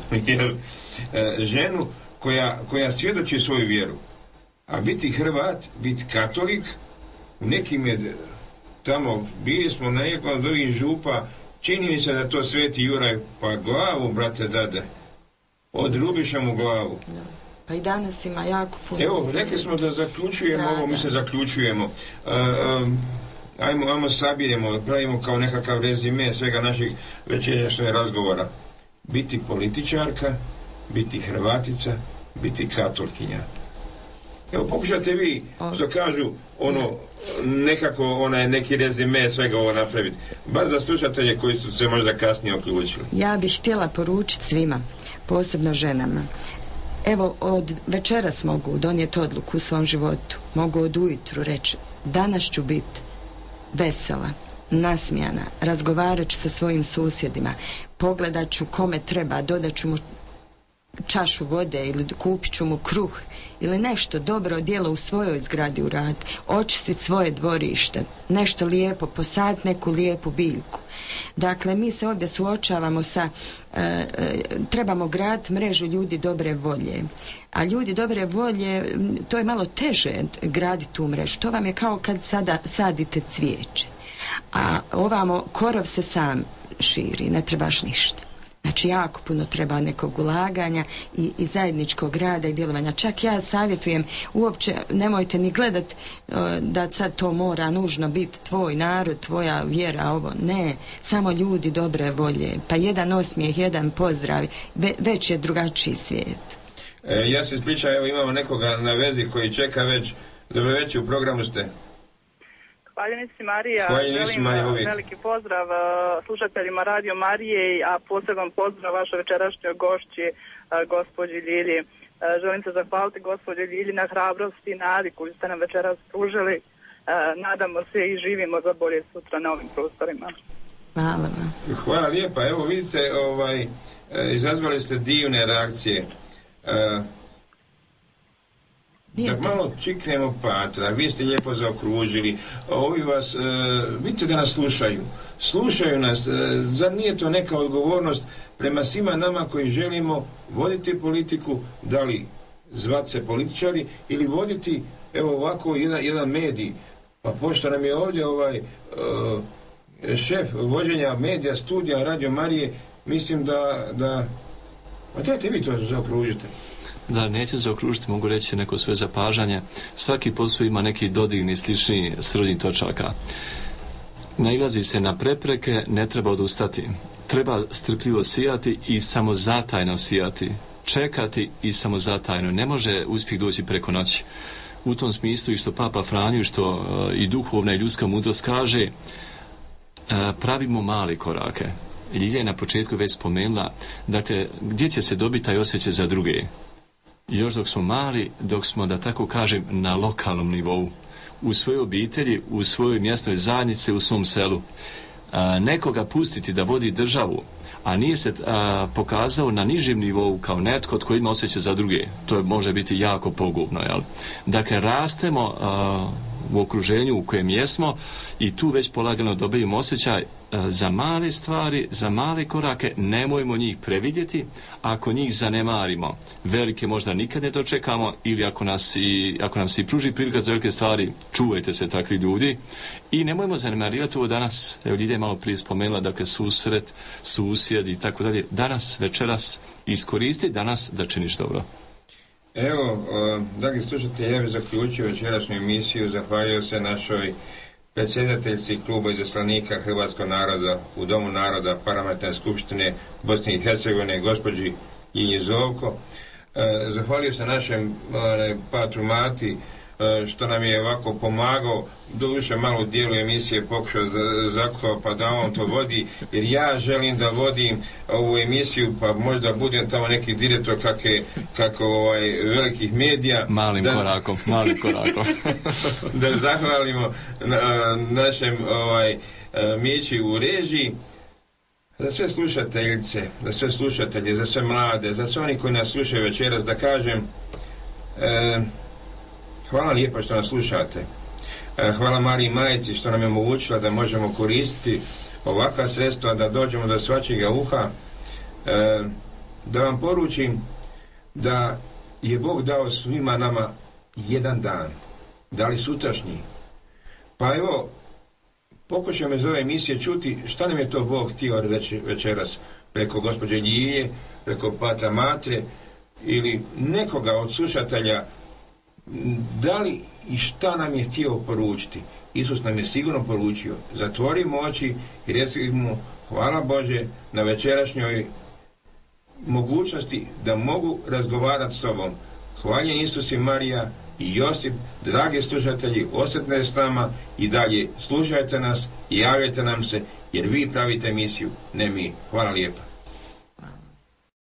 e, ženu koja, koja svjedoči svoju vjeru. A biti Hrvat, biti katolik, u nekim je tamo, bili smo na nekom od ovih župa, čini mi se da to Sveti Juraj, pa glavu, brate, dade. Odrubiša mu glavu. Da. Pa i danas ima jako puno. Evo, rekli smo da zaključujemo strada. Ovo, mi se zaključujemo. Uh, um, ajmo, ajmo sabiremo, pravimo kao nekakav rezime svega naših večerašnjih razgovora. Biti političarka, biti Hrvatica, biti katolkinja. Evo, pokušate vi, što kažu, ono, nekako, onaj, neki rezime svega ovo napraviti. Bar za slušatelje koji su se možda kasnije uključili. Ja bih htjela poručiti svima, posebno ženama. Evo, od večeras mogu donijeti odluku u svom životu. Mogu od ujutru reći, danas ću biti vesela, nasmijana, razgovarat ću sa svojim susjedima, pogledat ću kome treba, dodat ću mu čašu vode ili kupit ću mu kruh ili nešto dobro djelo u svojoj zgradi uraditi, očistiti svoje dvorište, nešto lijepo, posaditi neku lijepu biljku. Dakle, mi se ovdje suočavamo sa, e, e, trebamo graditi mrežu ljudi dobre volje. A ljudi dobre volje, to je malo teže graditi tu mrežu. To vam je kao kad sada sadite cvijeće. A ovamo korov se sam širi, ne trebaš ništa. Znači, jako puno treba nekog ulaganja i, i zajedničkog rada i djelovanja. Čak ja savjetujem, uopće nemojte ni gledat uh, da sad to mora nužno biti tvoj narod, tvoja vjera, ovo. Ne, samo ljudi dobre volje. Pa jedan osmijeh, jedan pozdrav, ve, već je drugačiji svijet. E, ja se ispričam, evo imamo nekoga na vezi koji čeka već. Dobro večer, u programu ste. Hvaljenici Marija, Hvaljenici Marija, želim veliki pozdrav uh, slušateljima Radio Marije, a poseban pozdrav vašoj večerašnjoj gošći, uh, gospođi Ljilji. Uh, želim se zahvaliti gospođi Ljilji na hrabrosti i nadi koju ste nam večeras pružili. Uh, nadamo se i živimo za bolje sutra na ovim prostorima. Hvala vam. Hvala lijepa. Evo vidite, ovaj, izazvali ste divne reakcije. Uh, Da malo čiknemo patra, vi ste lijepo zaokružili, ovi vas, e, vidite da nas slušaju, slušaju nas, e, zar nije to neka odgovornost prema svima nama koji želimo voditi politiku, da li zvat se političari ili voditi, evo ovako, jedan, jedan medij, pa pošto nam je ovdje ovaj e, šef vođenja medija, studija Radio Marije, mislim da, da, a dajte vi to zaokružite. Da, neću zaokružiti, mogu reći neko svoje zapažanje. Svaki posao ima neki dodirni, slični srodnih točaka. Nailazi se na prepreke, ne treba odustati. Treba strpljivo sijati i samozatajno sijati. Čekati i samozatajno. Ne može uspjeh doći preko noći. U tom smislu i što Papa Franju, što uh, i duhovna i ljudska mudrost kaže, uh, pravimo male korake. Ljilja je na početku već spomenula, dakle, gdje će se dobiti taj osjećaj za druge? Još dok smo mali, dok smo, da tako kažem, na lokalnom nivou, u svojoj obitelji, u svojoj mjesnoj zajednici, u svom selu. A, nekoga pustiti da vodi državu, a nije se a, pokazao na nižem nivou kao netko tko ima osjećaj za druge. To je, može biti jako pogubno, jel? Dakle, rastemo a, u okruženju u kojem jesmo i tu već polagano dobijemo osjećaj a, za male stvari, za male korake, nemojmo njih previdjeti. Ako njih zanemarimo, velike možda nikad ne dočekamo, ili ako, nas i, ako nam se i pruži prilika za velike stvari, čuvajte se takvi ljudi i nemojmo zanemarivati ovo danas. Evo, Ljilja je malo prije spomenula, dakle, susret, susjed i tako dalje. Danas, večeras, iskoristi danas da činiš dobro. Evo, dragi slušatelji, ja bih zaključio večerašnju emisiju, zahvalio se našoj predsjedateljci kluba izaslanika hrvatskog naroda u Domu naroda Parlamentarne skupštine Bosne i Hercegovine, gospođi Ljilji Zovko. E, zahvalio se našem e, patru Mati e, što nam je ovako pomagao, doduše malo u dijelu emisije pokušao zakuhao pa da on to vodi, jer ja želim da vodim ovu emisiju, pa možda budem tamo neki direktor kakve, kako ovaj, velikih medija. Malim da, korakom, malim korakom. Da zahvalimo na, našem ovaj, Mići u režiji. Za sve slušateljice, za sve slušatelje, za sve mlade, za sve oni koji nas slušaju večeras, da kažem e, hvala lijepo što nas slušate. E, hvala Mariji Majici što nam je omogućila da možemo koristiti ovakva sredstva, da dođemo do svačijega uha. E, da vam poručim da je Bog dao svima nama jedan dan. Da li sutrašnji? Pa evo, pokušajmo iz ove emisije čuti šta nam je to Bog htio reći večeras preko gospođe Ljilje, preko patra Matre ili nekoga od slušatelja, da li i šta nam je htio poručiti. Isus nam je sigurno poručio, zatvorimo oči i recimo hvala Bože na večerašnjoj mogućnosti da mogu razgovarati s tobom. Hvaljen Isus i Marija i Josip, dragi slušatelji, ostanite s nama i dalje slušajte nas i javljajte nam se, jer vi pravite emisiju, ne mi. Hvala lijepa.